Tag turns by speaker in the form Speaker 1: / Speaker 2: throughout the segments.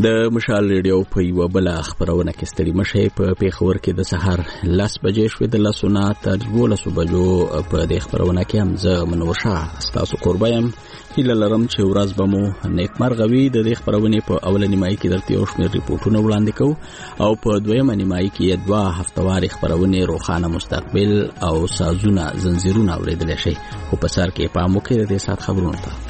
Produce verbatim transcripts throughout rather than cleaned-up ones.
Speaker 1: د مشال ریډیو په یو بل خبرونه کې ستړي مشه په پیښور کې د سحر لاس بجې شوې د لاسونه تر دولس بجو په د خبرونه کې هم زه منوشه تاسو قربایم هیله لرم چې ورځ به مو نیکمرغوي د دې خبرونه په اولنی مای کې درته یو شمېر ریپورتونه وړاندې کوو او په دویمه نیمای کې دوه هفتواري خبرونه روخانه مستقبل او سازونه زنجیرونه اوریدل شي خو په سر کې په مو کې د سات خبرونه ته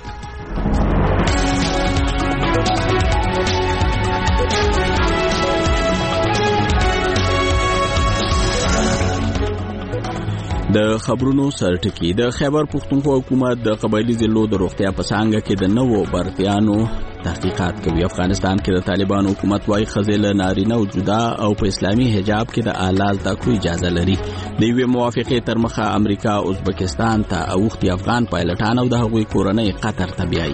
Speaker 1: د خبرونو سرټکی د خیبر پښتونخوا حکومت د قبایلی ضلعو د روغتیا په څنګه کې د نوو برتیانو تحقیقات کوي. افغانستان کې د طالبانو حکومت وايي خزل نارینه او جدا او په اسلامي حجاب کې د اعلی زده کړو اجازه لري. د یوې موافقې تر مخه امریکا ازبکستان ته اوختي افغان پایلټان او د هغوی کورنۍ قطر ته بیایي.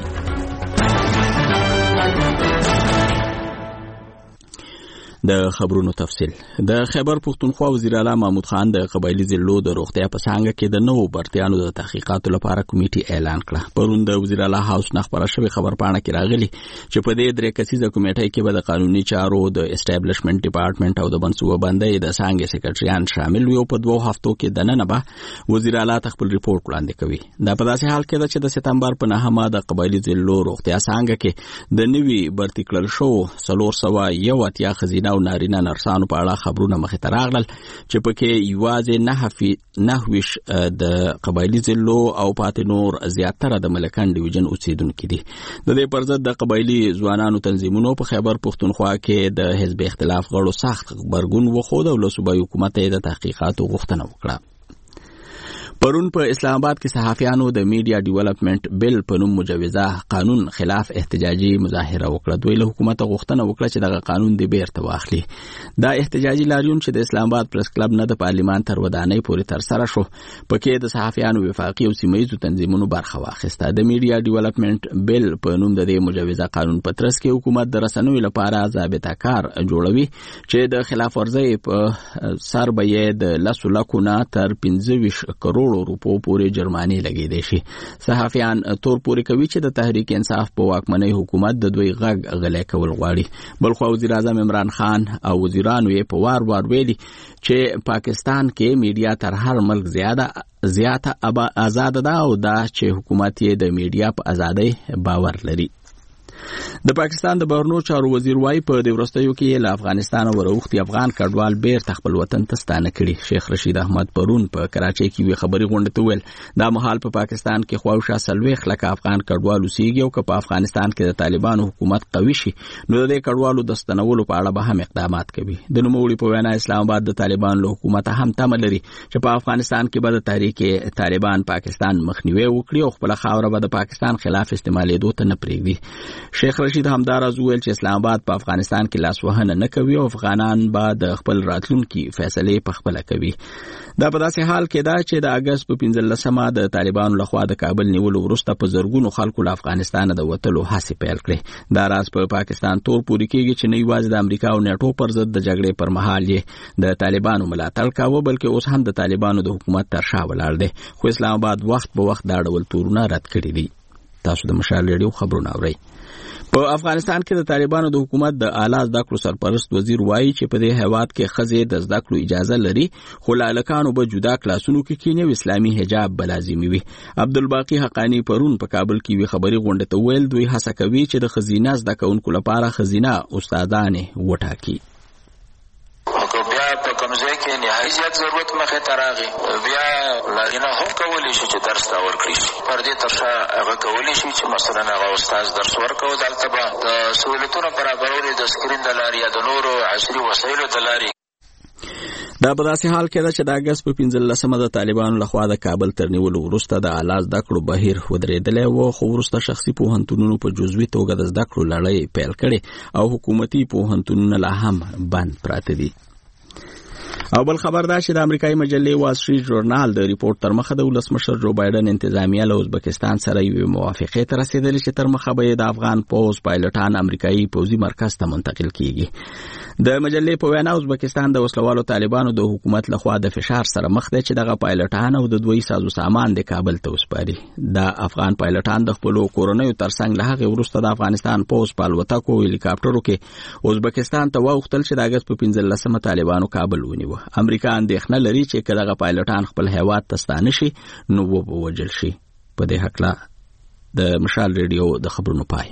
Speaker 1: د خبرونو تفصیل د خیبر پښتونخوا وزیر اعلی محمود خان د قبایلی ضلعو د روغتیا په څنګه کې د نوو برتیانو د تحقیقاتو لپاره کمیټه اعلان کړه. پرون د وزیر اعلی هاوس نه خبره شوې خبرپاڼه کې راغلي چې په دې درې کسیزه کمیټه کې به د قانوني چارو د اسټابلیشمنت ډپارټمنټ او د منصوبه بندۍ د څنګه سیکریټریان شامل وي. په دوه هفتو کې د نن به وزیر اعلی خپل ریپورت وړاندې کوي. دا په داسې حال کې ده چې د سپتمبر په نهمه د قبایلی ضلعو روغتیا څنګه کې د نوي برتی کړل شو څلور سوه یو اتیا خزینه او نارینه نرسانو په اړه خبرونه مخې ته راغلل چې پکې یوازې نه نه ویش د قبایلی ضلعو او پاتې نور زیاتره د ملکان ډیویژن اوسیدونکو دي. د دې پر ضد د قبایلی ځوانانو تنظیمونو په خیبر پښتونخوا کې د حزب اختلاف غړو سخت غبرګون وښود او له صوبایي حکومت یې د تحقیقاتو غوښتنه وکړه. پرون په اسلام آباد کې صحافیانو د میډیا ډیولپمنٹ بل په نوم مجوزه قانون خلاف احتجاجي مظاهره وکړه. دوی له حکومت غوښتنه وکړه چې دغه قانون دی بیرته واخلي. دا احتجاجي لاریون چې د اسلام آباد پریس کلب نه د پارلیمان تر ودانۍ پورې تر سره شو پکې د صحافیانو وفاقي او سیمه‌ییزو تنظیمونو برخه واخیسته. د میډیا ډیولپمنٹ بل په نوم د دې مجوزه قانون په ترڅ کې حکومت د رسنیو لپاره ضابطه کار جوړوي چې د خلاف ورزۍ په سر به یې د لسو لکو نه تر پنځه ویشت کروڑ روپو پورې جرماني لګیدي شي. صحافیان تور پورې کوي چې د تحریک انصاف په واکمنۍ حکومت د دوی غږ غلی کول غواړي. بلخو وزیر اعظم عمران خان او وزیرانو یې په وار وار ویلي چې پاکستان کې میډیا تر هر ملک زیاده زیاته آزاد ده او دا چې حکومت یې د میډیا په ازادۍ باور لري. د پاکستان د بهرنیو چارو وزیر وايي په دې ورستیو کې له افغانستان وروختي افغان کډوال بیرته خپل وطن ته ستانه کړي. شیخ رشید احمد پرون په کراچۍ کې وی خبري غونډه ته ویل دا مهال په پاکستان کې خواوشا سلويخ لکه افغان کډوال اوسېږي او که په افغانستان کې د طالبانو حکومت قوي شي نو د کډوالو د ستنولو په اړه به هم اقدامات کوي. د نوموړي په وینا اسلام آباد د طالبانو له حکومت هم تمه لري چې په افغانستان کې به د تحریک طالبان پاکستان مخنیوي وکړي او خپل خاوره به د پاکستان خلاف استعمالېدو ته نه پرېږدي. شیخ رشید همداراز ویل چې اسلام آباد په افغانستان کې لاسوهنه نه کوي او افغانان به د خپل راتلونکي فیصلې په خپل کوي. دا په داسې حال کې ده چې د اګست په پنځلسمه د طالبانو لخوا د کابل نیولو وروسته په زرګونو خلکو له افغانستان د وتلو هڅې پیل کړې. دا راز په پاکستان تور پورې کېږي چې نه یوازې د امریکا او نیټو پر ضد د جګړې پر مهال یې د طالبانو ملاتړ کاوه بلکې اوس هم د طالبانو د حکومت تر شا ولاړ دی. خو اسلام آباد وخت په وخت دا ډول تورونه رد کړي دي. تاسو د مشال ریډیو خبرونه اورئ. په افغانستان کې د طالبانو د حکومت د اعلی زده کړو سرپرست وزیر وایي چې په دې هیواد کې ښځې د زده کړو اجازه لري خو لالکانو به جدا کلاسونو کې کینی او اسلامي حجاب به لازمي وي. عبدالباقی حقانی پرون په کابل کې وی خبري غونډه ته ویل دوی هڅه کوي چې د خزینه زده کوونکو لپاره خزینه استادانې وټاکي.
Speaker 2: په کمزې کې نهایي زیات ضرورت مخې ته راغی بیا لارینه هم کولی شي چې درس ته ورکړي شي. پر دې تر شا هغه کولی شي چې مثلا هغه استاد درس ورکوي دلته به د سهولتونو برابرولو د سکرین د لارې یا د نورو عصري وسایلو د لارې.
Speaker 1: دا په داسې حال کې ده چې د اګست په پنځلسمه د طالبانو لخوا د کابل تر نیولو وروسته د اعلی زده کړو بهیر ودرېدلی و خو وروسته شخصي پوهنتونونو په جزوي توګه د زده کړو لړۍ پیل کړې او حکومتي پوهنتونونه لا هم بند پراته دي. او بل خبر دا چې د امریکایي مجلې وال سټریټ ژورنال د ریپورت تر مخه د ولسمشر جو بایدن انتظامیه له ازبکستان سره یوې موافقې ته رسېدلې چې تر مخه به د افغان پوځ پایلټان امریکایي پوځي مرکز ته منتقل کیږي. د مجلې په وینا ازبکستان د وسلوالو طالبانو د حکومت لخوا د فشار سره مخ دی چې دغه پایلټان او د دوی سازو سامان د کابل ته وسپاري. د افغان پایلټان د خپل کورنیو ترڅنګ له هغه وروسته د افغانستان پوز په الوتکو هلیکاپټرو کې ازبکستان ته واوښتل چې د اگست په پنځلسمه طالبانو کابل ونیو. امریکا اندېښنه لري چې که دغه پایلټان خپل هیواد ته ستانه شي نو وبوجل شي. په دې هکله د مشال ریډیو د خبرونو پای.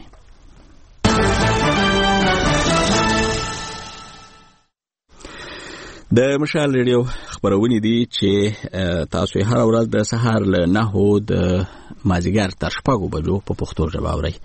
Speaker 1: د مشال ریډیو خبرونه دي چې تاسو هر ورځ د سهار له نهو د مازیګر تر شپږو بجو په پښتو ژبه اورئ.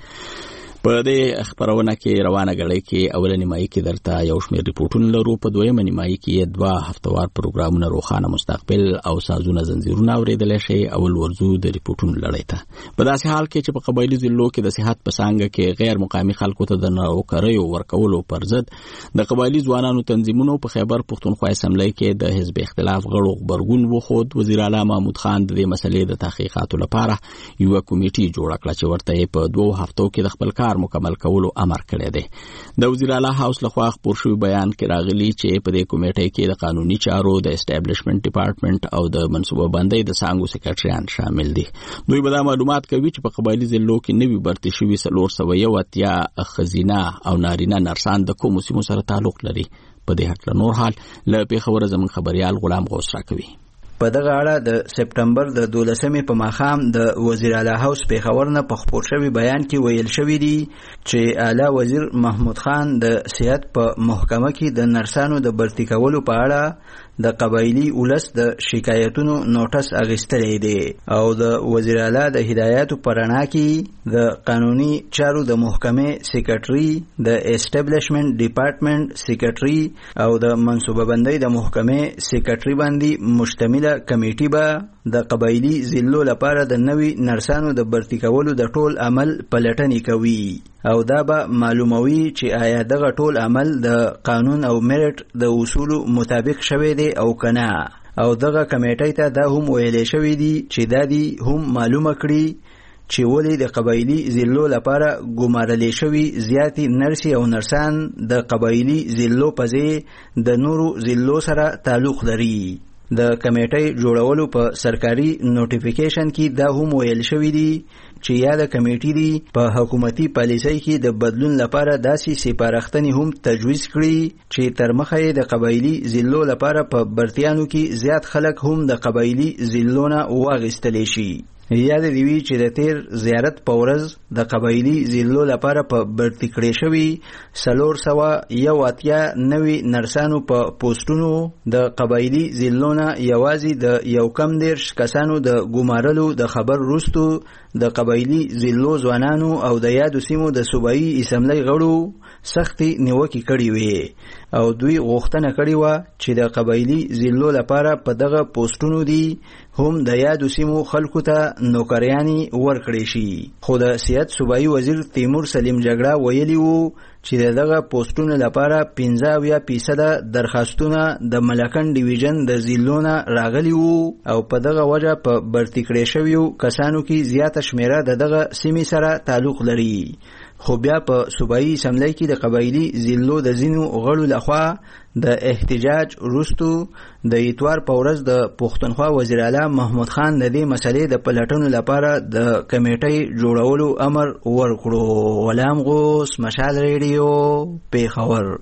Speaker 1: په دې خبرونه کې روانه غړي کې اولنی مای کې درته یو شمېر ریپورتونه لرو. په دویمه نیمایي کې دوه هفتوار پروګرامونه روښانه مستقبل او سازونه زنجیرونه اوریدل شي. اول ورزو د ریپورتونو لړۍ ته په داسې حال کې چې په قبایلی ضلعو کې د صحت په څانګه کې غیر مقامي خلکو ته د نوکریو ورکولو پر ضد د قبایلی ځوانانو تنظیمونو په خیبر پښتونخوا اسمبلی کې د حزب اختلاف غړو خبرګون وخود. وزیر اعلی محمود خان د دې مسلې د تحقیقاتو لپاره یو کمیټه جوړه کړه چې ورته په دوه هفتو کې د خپل کار مکمل کولو امر کړی دی. د وزیر اعلی هاوس لخوا خپور شوی بیان کې راغلی چې په دې کمیټې کې د قانوني چارو د اسټابلیشمنت ډپارټمنټ او د منصوبه بندۍ د څانګو سکرټریان شامل دي. دوی به دا معلومات کوي چې په قبایلی ضلعو کې نوي برتي شوي څلور سوه یو اتیا ښځینه او نارینه نرسان د کومو سیمو سره تعلق لري. په دې هکله نور حال له پیښوره زموږ خبريال غلام غوث راکوي.
Speaker 3: په دغه اړه د سپټمبر د دولسمې په ماښام د وزیر اعلی هاوس پیښور نه په خپور شوی بیان کې ویل شوی دی چې اعلی وزیر محمود خان د صحت په محکمه کې د نرسانو د برتي کولو په اړه د قبایلی ولس د شکایتونو نوټس اخیستلی دی او د وزیر اعلی د هدایاتو په رڼا کې د قانوني چارو د محکمې سکرټري د اسټابلیشمنت ډپارټمنټ سکرټري او د منصوبه بندۍ د محکمې سکرټري باندې مشتمله کمیټه به د قبایلی ضلعو لپاره د نوي نرسانو د برتي کولو د ټول عمل پلټنې کوي او دا به معلوموي چې آیا دغه ټول عمل د قانون او میرټ د اصولو مطابق شوی دی او کنه. او دغه کمیټې ته دا هم ویل شوی دی چې دا دی هم معلومه کړي چې ولې د قبایلی ضلعو لپاره ګمارل شوی زیاتی نرسي او نرسان د قبایلی ضلعو په ځای د نورو ضلعو سره تعلق لري. د کمیټې جوړولو په سرکاري نوټیفیکیشن کې دا هم ویل شوی دی چې یا د کمیټې دی په حکومتي پالیسۍ کې د بدلون لپاره داسې سپارښتنې هم تجویز کړي چې تر مخه یې د قبایلی ضلعو لپاره په برتیانو کې زیات خلک هم د قبایلی ضلعو نه واخیستلی شي. یاد دی وی چې د تیر زیارت په ورځ د قبایلی ضلعو لپاره په برتي کړې شوی څلور سوه یو اتیا نوي نرسانو په پوسټونو د قبایلی ضلعو نه یوازې د یو کم دېرش کسانو د ګمارلو د خبر وروستو د قبایلی ضلعو ځوانانو او د یادو سیمو د صوبایي اسمبلی غړو سختي نیوکې کړې وې او دوی غوښتنه کړې وه چې د قبایلی ضلعو لپاره په دغه پوسټونو دی هم د یادو سیمو خلکو ته نوکریانې ورکړې شي. خو د صحت صوبایي وزیر تیمور سلیم جګړه ویلي وو چې دغه پوسټونو لپاره پنځه اویا فیصده درخواستونه د ملکن ډیویژن د ضلعو نه راغلي وو او په دغه وجه په برتي کړې شویو کسانو کې زیاته شمیره د دغه سیمې سره تعلق لري. خو بیا په صوبایي اسمبلی کې د قبایلی ضلعو د ځینو غړو لخوا د احتجاج وروستو د اتوار په ورځ د پښتونخوا وزیر اعلی محمود خان د دې مسلې د پلټنو لپاره د کمیټې جوړولو امر ورکړو. غلام غوث، مشال ریډیو، پیښور.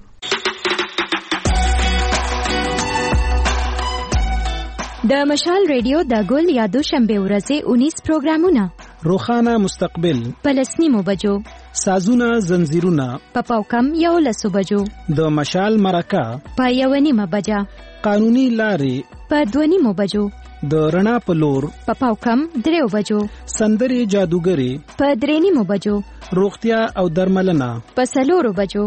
Speaker 4: د مشال ریډیو د ګل یا دوشنبه ورځې اونیس پروګرامونه:
Speaker 5: روخانه مستقبل،
Speaker 4: پلسنیمو بجو،
Speaker 5: سازونه زنجیرونه،
Speaker 4: په پاوکم یو لسو بجو،
Speaker 5: د مشال مرکه
Speaker 4: په یو نیمه بجه،
Speaker 5: قانوني لارې په دوه نیمو بجو، د رڼا په لور
Speaker 4: په پاوکم دریو بجو،
Speaker 5: سندرې جادوګري
Speaker 4: په درې نیمو بجو،
Speaker 5: روغتیا او درملنه
Speaker 4: په څلورو بجو.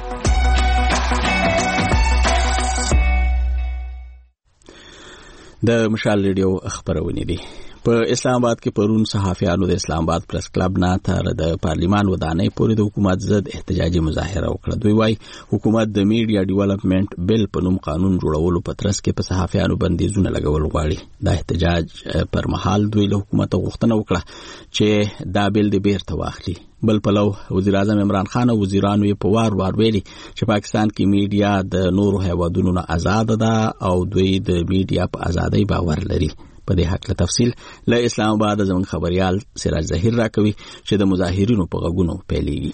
Speaker 1: د مشال ریډیو خبرونه دي. په اسلام آباد کې پرون صحافیانو د اسلام آباد پریس کلب نه تر د پارلیمان ودانۍ پورې د حکومت ضد احتجاجي مظاهره وکړه. دوی وايي حکومت د میډیا ډیولپمنٹ بل په نوم قانون جوړولو په ترڅ کې په صحافیانو بندیزونه لګول غواړي. د احتجاج پر مهال دوی له حکومت غوښتنه وکړه چې دا بل د بیرته واخلي. بل پلو وزیر اعظم عمران خان او وزیرانو یې په وار وار ویلي چې پاکستان کې میډیا د نورو هیوادونو نه آزاد ده او دوی د میډیا په ازادۍ باور لري. په دې حق له تفصیل له اسلام آباد زموږ خبريال سراج ظهیر راکوي چې د مظاهرینو په غږونو پیلېږي.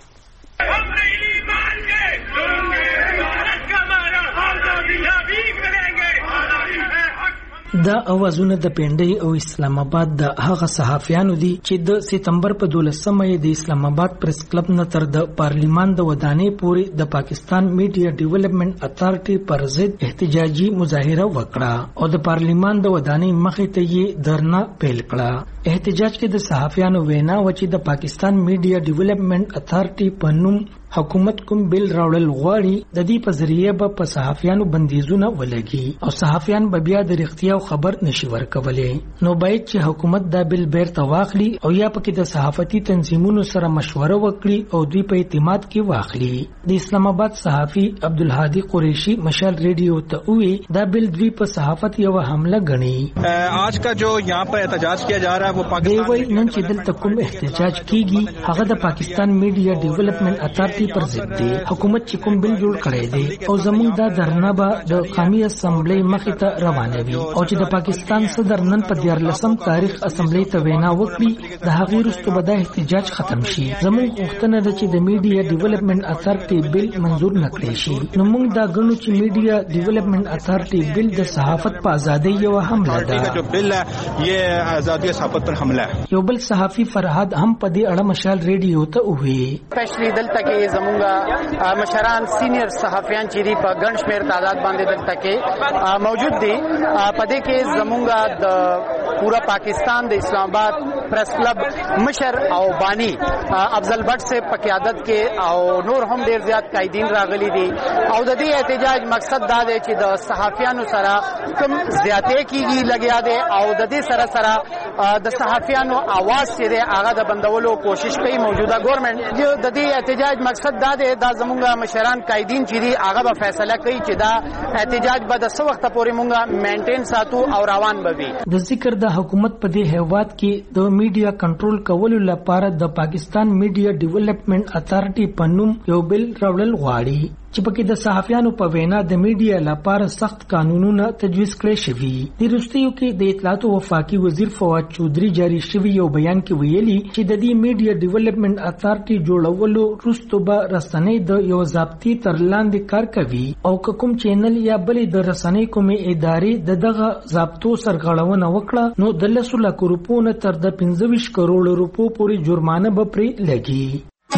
Speaker 5: دا اوازونه د پنډۍ او اسلام آباد د هغه صحافیانو دي چې د سپتمبر په دولسمه د اسلام آباد پریس کلب نه تر د پارلیمان د ودانۍ پورې د پاکستان میډیا ډیولپمنٹ اتھارټي پر ضد احتجاجي مظاهره وکړه او د پارلیمان د ودانۍ مخې ته یې دھرنا پیل کړه. احتجاج کې د صحافیانو وینا و چې د پاکستان میډیا ډیولپمنٹ اتھارټي په نوم حکومت کوم بل راوړل غواړي د دې په ذریعہ به په صحافیانو بندیزونه ولګي او صحافیان به بیا د رښتیا خبر نشي ورکولای. نو باید چې حکومت دا بل بیرته واخلي او یا پکې د صحافتي تنظیمونو سره مشوره وکړي او دوی په اعتماد کې واخلي. د اسلام آباد صحافي عبدالهادي قریشی مشال ریډیو ته وی دا بل دوی په صحافت یو حمله غني.
Speaker 6: آج کا جو یہاں پر احتجاج کیا جا رہا ہے وہ پاکستان
Speaker 5: نن چې دلته کوم احتجاج کیږي هغه د پاکستان میډیا ډیولپمنٹ اتھارټي پر ضد دی. حکومت چې کوم بل جوړ کړی دی او زموږ دا دھرنا به د قومي اسمبلی مخې ته روانوي او چې د پاکستان صدر نن په دیارلسم تاریخ اسمبلی ته وینا وکړي د هغې وروسته به دا احتجاج ختم شي. زموږ غوښتنه ده چې د میډیا ډیولپمنٹ اتھارټي بل منظور نه کړی شي. نو موږ دا ګڼو چې میډیا ډیولپمنٹ اتھارټي بل د صحافت په ازادۍ یو حمله ده. یو بل صحافي فرهاد هم په دې اړه مشال ریډیو ته وویل
Speaker 7: زمونږه مشران سینیئر صحافیان چې دی په ګڼ شمیر تعداد باندې دلته کې موجود دي. په دې کې زمونږه د پورا پاکستان د اسلام آباد پریس کلب مشر او بانی افضل بٹ سے په قیادت کې او نور هم ډیر زیات قائدین راغلي دي او د دې احتجاج مقصد دا دی چې د صحافیانو سره کوم زیاتې کیږي لګیا دي او د دې سره سره د صحافیانو आवाज چې دی هغه د بندولو کوشش کوي موجوده ګورنمنت. د دې احتجاج مقصد دا دی دا زمونږه مشران قائدین چې دي هغه به فیصله کوي چې دا احتجاج به د څه وخت پورې مونږه مینټین ساتو او روان به وي.
Speaker 5: د ذکر د حکومت په دې هیواد کې د میډیا کنټرول کولو لپاره د پاکستان میډیا ډیولپمنٹ اتھارټي په نوم یو بل راوړل غواړي چې پکې د صحافیانو په وینا د میډیا لپاره سخت قانونونه تجویز کړي شوي. د وروستیو کې د اطلاعات او وفاقي وزیر فواد چودھری جاری شوی یو بیان کې ویلي چې د دې میډیا ډیولپمنٹ اتھارټي جوړولو وروسته به رسنۍ د یو ضابطي تر لاندې کار کوي او کوم چینل یا بلې د رسنۍ کومې ادارې د دغه ضابطو سرغړونه وکړه نو د لسو لکو روپو نه تر د پنځه ویشت کروڑ روپو پورې جرمانه به پرې لګي.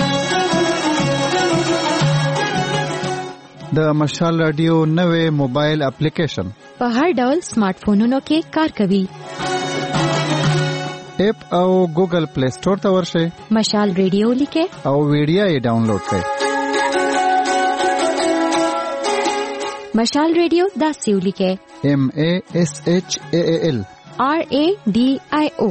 Speaker 8: د مشال رادیو نوې موبایل اپلیکیشن
Speaker 4: په هر ډول سمارټ فونونو کې کار کوي.
Speaker 8: اپ او ګوګل پلی سٹور ته ورشئ.
Speaker 4: مشال ریډیو لیکه
Speaker 8: او ویډیو یې ډاونلوډ کړئ.
Speaker 4: مشال ریډیو داسې ولیکه
Speaker 8: ایم ای ایس ایچ ای ایل
Speaker 4: آر ای ډی آی او.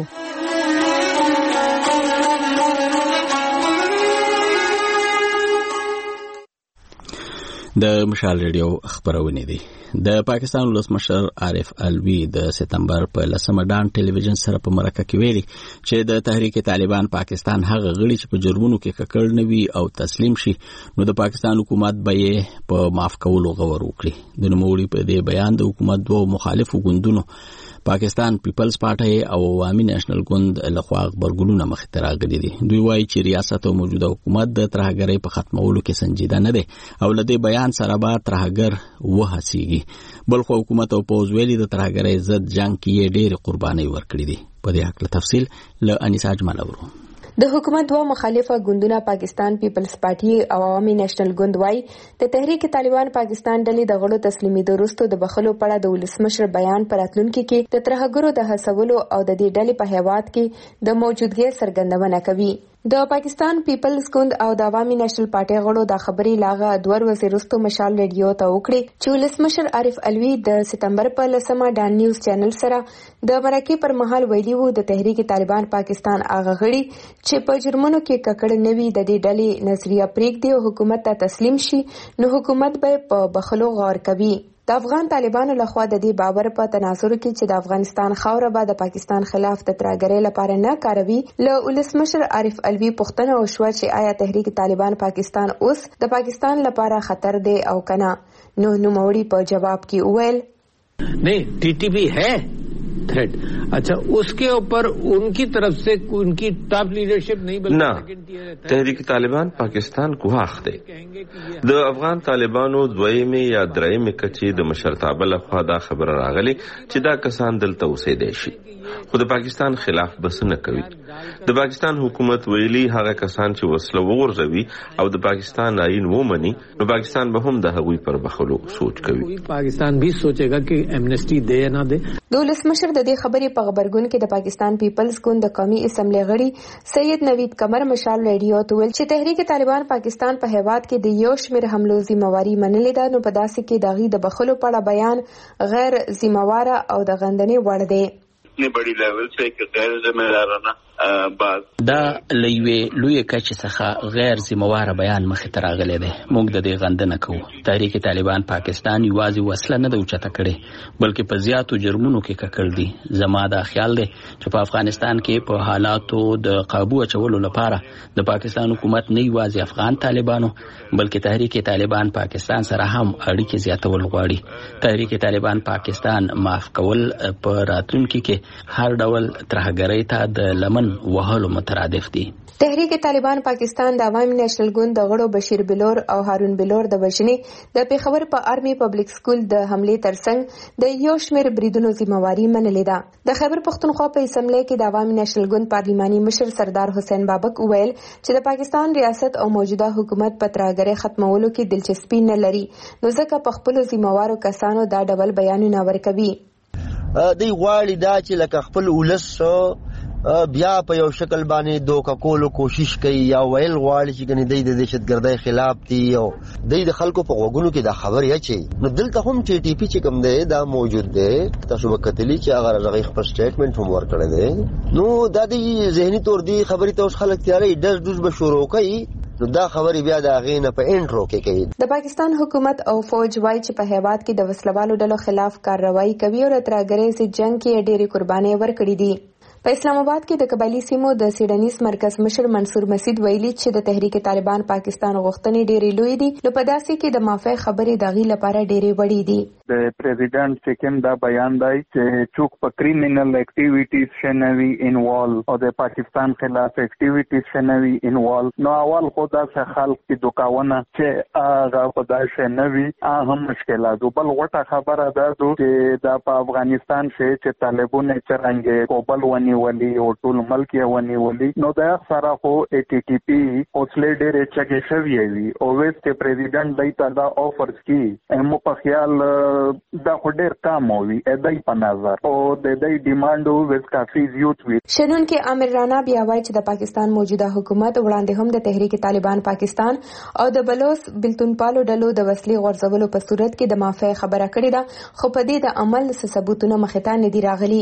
Speaker 1: د مشال ریډیو خبرونه دي. د پاکستان ولسمشر عارف الوی د سپتمبر په لسمه ډان ټلویزیون سره په مرکه کې ویلي چې د تحریک طالبان پاکستان هغه غړي چې په جرمونو کې ککړ نوي او تسلیم شي نو د پاکستان حکومت به یې په معاف کولو غور وکړي. د نوموړي په دې بیان د حکومت دوه مخالفو ګوندونو پاکستان پیپلز پارټي او عوامي نېشنل ګوند لخوا خبرګونونه مخ ته راغلي دي. دوی وایي چې ریاست او موجوده حکومت د ترهګرۍ په ختمولو کې سنجیده نه دي او له دې بیان سره به ترهګر وهڅیږي. بل خو حکومت او پوز ویلي د ترهګرۍ ضد جنگ کې ډېر قرباني ورکړي دي. په دې حق له تفصیل له انیسا اجمل اورو.
Speaker 9: د حکومت دوه مخالفه ګوندونه پاکستان پیپلز پارټي او عوامي نېشنل ګوند وايي د تحریک طالبان پاکستان ډلې د غړو تسلیمېدو وروسته د بخښلو په اړه د ولسمشر بیان په راتلونکي کې د ترهګرو د هڅولو او د دې ډلې په هیواد کې د موجودګۍ څرګندونه کوي. د پاکستان پیپلز ګوند او د عوامي نېشنل پارټي غړو د خبرې لاغه دوه ورځې وروسته مشال ریډیو ته وکړي چې ولسمشر عارف الوی د سپتمبر په لسمه ډان نیوز چینل سره د مرکې پر مهال ویلي وو د تحریک طالبان پاکستان هغه غړي چې په جرمونو کې ککړ نوي د دې ډلې نظریه پرېږدي او حکومت ته تسلیم شي نو حکومت به په بخښلو غور کوي. د افغان طالبانو لخوا د دې باور په تناظر کې چې د افغانستان خاوره به د پاکستان خلاف د ترهګرۍ لپاره نه کاروي، له ولسمشر عارف الوی پوښتنه وشوه چې آیا تحریک طالبان پاکستان اوس د پاکستان لپاره خطر دی او کنه. نو نوموړي په جواب کې وویل
Speaker 10: नहीं टीटीपी है थ्रेट। अच्छा उसके ऊपर उनकी तरफ से उनकी टॉप लीडरशिप नहीं
Speaker 11: बल्कि तहरीक तालिबान पाकिस्तान को हाख दे د افغان طالبانو دویمه یا درېمه کچې د مشرتابه لخوا دا خبر راغلی چې دا کسان دلته اوسېدای شي، خو د پاکستان خلاف بس نه کوي. د پاکستان حکومت ویلي هغه کسان چې وسله وغورځوي او د پاکستان آئین ومني نو پاکستان به هم د هغوی پر بخلو سوچ کوي.
Speaker 10: پاکستان بھی سوچेगा कि एमनेस्टी दे या ना दे.
Speaker 9: د ولسمشر د دې خبرې په خبرګون کې د پاکستان پیپلز ګوند د قومي اسمبلی غړي سید نوید قمر مشال ریډیو ته ویل چې تحریک طالبان پاکستان په هیواد کې د یو شمېر حملو ذمہواری منلې ده، نو په داسې کې د غي د بخلو په اړه بیان غیر ذمہواره او د غندنې وړ دی.
Speaker 12: اتنی بڑی لیول سے کہ غیر ذمہ دارانہ
Speaker 1: دا لوی لوی کچ څخه غیر ذمہواره بیان مخې ته راغلی دی. موږ د دې غندنه کوو. تحریک طالبان پاکستان یوازې وسله نه ده اوچته کړې بلکې په زیاتو جرمونو کې ککړ دي. زما دا خیال دی چې په افغانستان کې په حالاتو د قابو اچولو لپاره د پاکستان حکومت نه یوازې افغان طالبانو بلکې تحریک طالبان پاکستان سره هم اړیکې زیاتول غواړي. تحریک طالبان پاکستان معاف کول په راتلونکي کې هر ډول ترهګرۍ ته د لمن وهلو مترادف دي.
Speaker 9: تحریک طالبان پاکستان د عوامي نېشنل ګوند د غړو بشیر بلور او هارون بلور د وژنې د پیښور په آرمي پبلک سکول د حملې ترڅنګ د یو شمېر بریدونو ذمہواری منلې ده. د خیبر پښتونخوا په اسمبلی کې د عوامي نېشنل ګوند پارلیماني مشر سردار حسین بابک وویل چې د پاکستان ریاست او موجوده حکومت په ترهګرۍ ختمولو کې دلچسپي نه لري، نو ځکه په خپلو ذمہوارو کسانو دا ډول بیانونه ورکوي.
Speaker 13: دوی غواړي دا چې لکه خپل ولس بیا په یو شکل باندې دوکه کولو کوشش کوي یا ویل غواړي چې ګنې دی د دهشتګردۍ خلاف دي او دی د خلکو په غوږونو کې دا خبرې اچي. نو دلته هم ټي ټي پی چې کوم دی دا موجود دی، تاسو به کتلی چې هغه هغه خپل سټیټمنټ هم ورکړی دی. نو دا د ذهني تور دی خبرې ته اوس خلک تیاری ډز ډز به شروع کوي، نو دا خبرې بیا د هغې نه په انټرو کې کوي.
Speaker 9: د پاکستان حکومت او فوج وایي چې په هیواد کې د وسلوالو ډلو خلاف کارروایي کوي او د ترهګرۍ ضد جنګ کې ډېرې قربانۍ ورکړي دي. په اسلام آباد کې د قبایلی سیمو د سیډنیز مرکز مشر منصور مسعود ویلي چې د تحریک طالبان پاکستان غوښتنې ډېرې لوی دي، نو په داسې کې د معافی خبرې د غي لپاره ډېرې وړي دي.
Speaker 14: د پریزیډنټ چې کوم دا بیان دی چې څوک په کریمینل اکټیویټیز شنوي انوالو او د پاکستان خلاف اکټیویټیز شنوي انوالو، نو اول خو دا څه خلک کې دوکاونه چې هغه په داسې شنوي هم مشکلات. بل غوټه خبره ده چې دا په افغانستان کې چې طالبان څنګه کوبل ونی ولی او ټول ملک یې ونی ولی، نو دا سره خو ای ټي ټي پی اوسلې ډېرې چګې شوی وي او ویسټ پریزیډنټ دای ته دا آفرز کی مو په خیال دا خو ډېر کم وي دای په نظر او د دې ډیماند ویس کافي زیات وي.
Speaker 9: شنن کې عامر رانا بیا وایي چې د پاکستان موجوده حکومت وړاندې هم د تحریک طالبان پاکستان او د بلوچ بلتون پالو ډلو د وسلې غورځولو په صورت کې د معافی خبره کړې ده، خو په دې د عمل څه ثبوتونه مخې ته نه دي راغلي.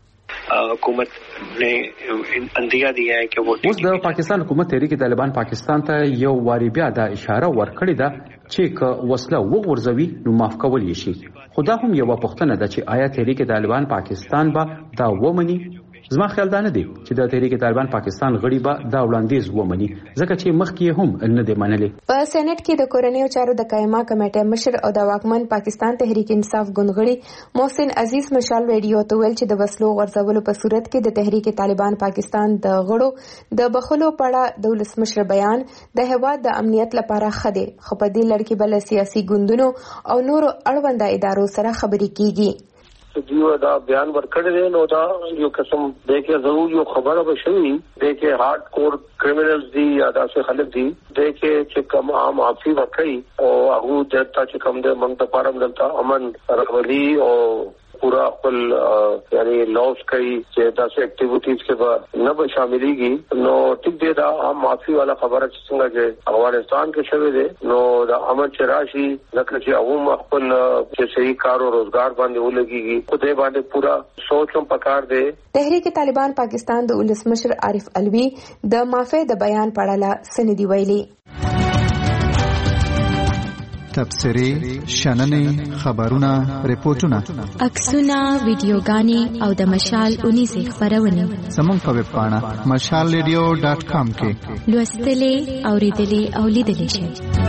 Speaker 15: حکومت نے اندیا دیا ہے کہ وہ
Speaker 16: اوس د پاکستان حکومت تحریک طالبان پاکستان ته یو واری بیا د اشاره ورکړې ده چې ک وسله وغورځوي نو معاف کول یې شي. خدا هم یو پوښتنه ده چې آیا تحریک طالبان پاکستان به دا ومني؟ زما خیال دا نه دی چې د تحریک طالبان پاکستان غړي به دا وړاندیز ومني ځکه چې مخکې هم نه دی منلي.
Speaker 9: په سېنات کې د کورنیو چارو د قائمه کمیټې مشر او د واکمن پاکستان تحریک انصاف ګوندغړي محسن عزیز مشال ریډیو ته ویل چې د وسلو غورځولو په صورت کې د تحریک طالبان پاکستان د غړو د بخلو پړه د ولسمشر بیان د هیواد د امنیت لپاره خده، خو په دې لړ کې بل سیاسي ګوندونو او نورو اړونده ادارو سره خبرې کیږي.
Speaker 15: دیو دا بیان ورکړی دی نو دا یو قسم دی کې ضرور یو خبره به شوي دی کې هارد کور کرمینلز دي یا داسې خلک دي دی کې چې کوم عام معافي ورکړي او هغه دلته چې کوم دی موږ ته پاره دلته امن راولي او پورا خپل یعنی لاس کوي چې داسې اکټیویټیز کې به نه به شاملېږي، نو ټیک دی دا عام معافي والا خبره چې څنګه چې افغانستان کې شوې ده نو دا امن چې راشي لکه چې هغه خپل چې صحیح کار او روزګار باندې ولګيږي خو دې باندې پورا سوچ هم پکار دی.
Speaker 9: تحریک طالبان پاکستان د ولسمشر عارف الوی د معافی د بیان په اړه سندې ویلي.
Speaker 8: تبصرې شننې خبرونه ریپورتونه
Speaker 4: عکسونه ویډیوګانې او د مشال اونیزې خبرونه
Speaker 8: زموږ په ویب پاڼه مشال ریډیو ډاټ کام کې
Speaker 4: لوستلې اوریدلې او لیدلې شئ.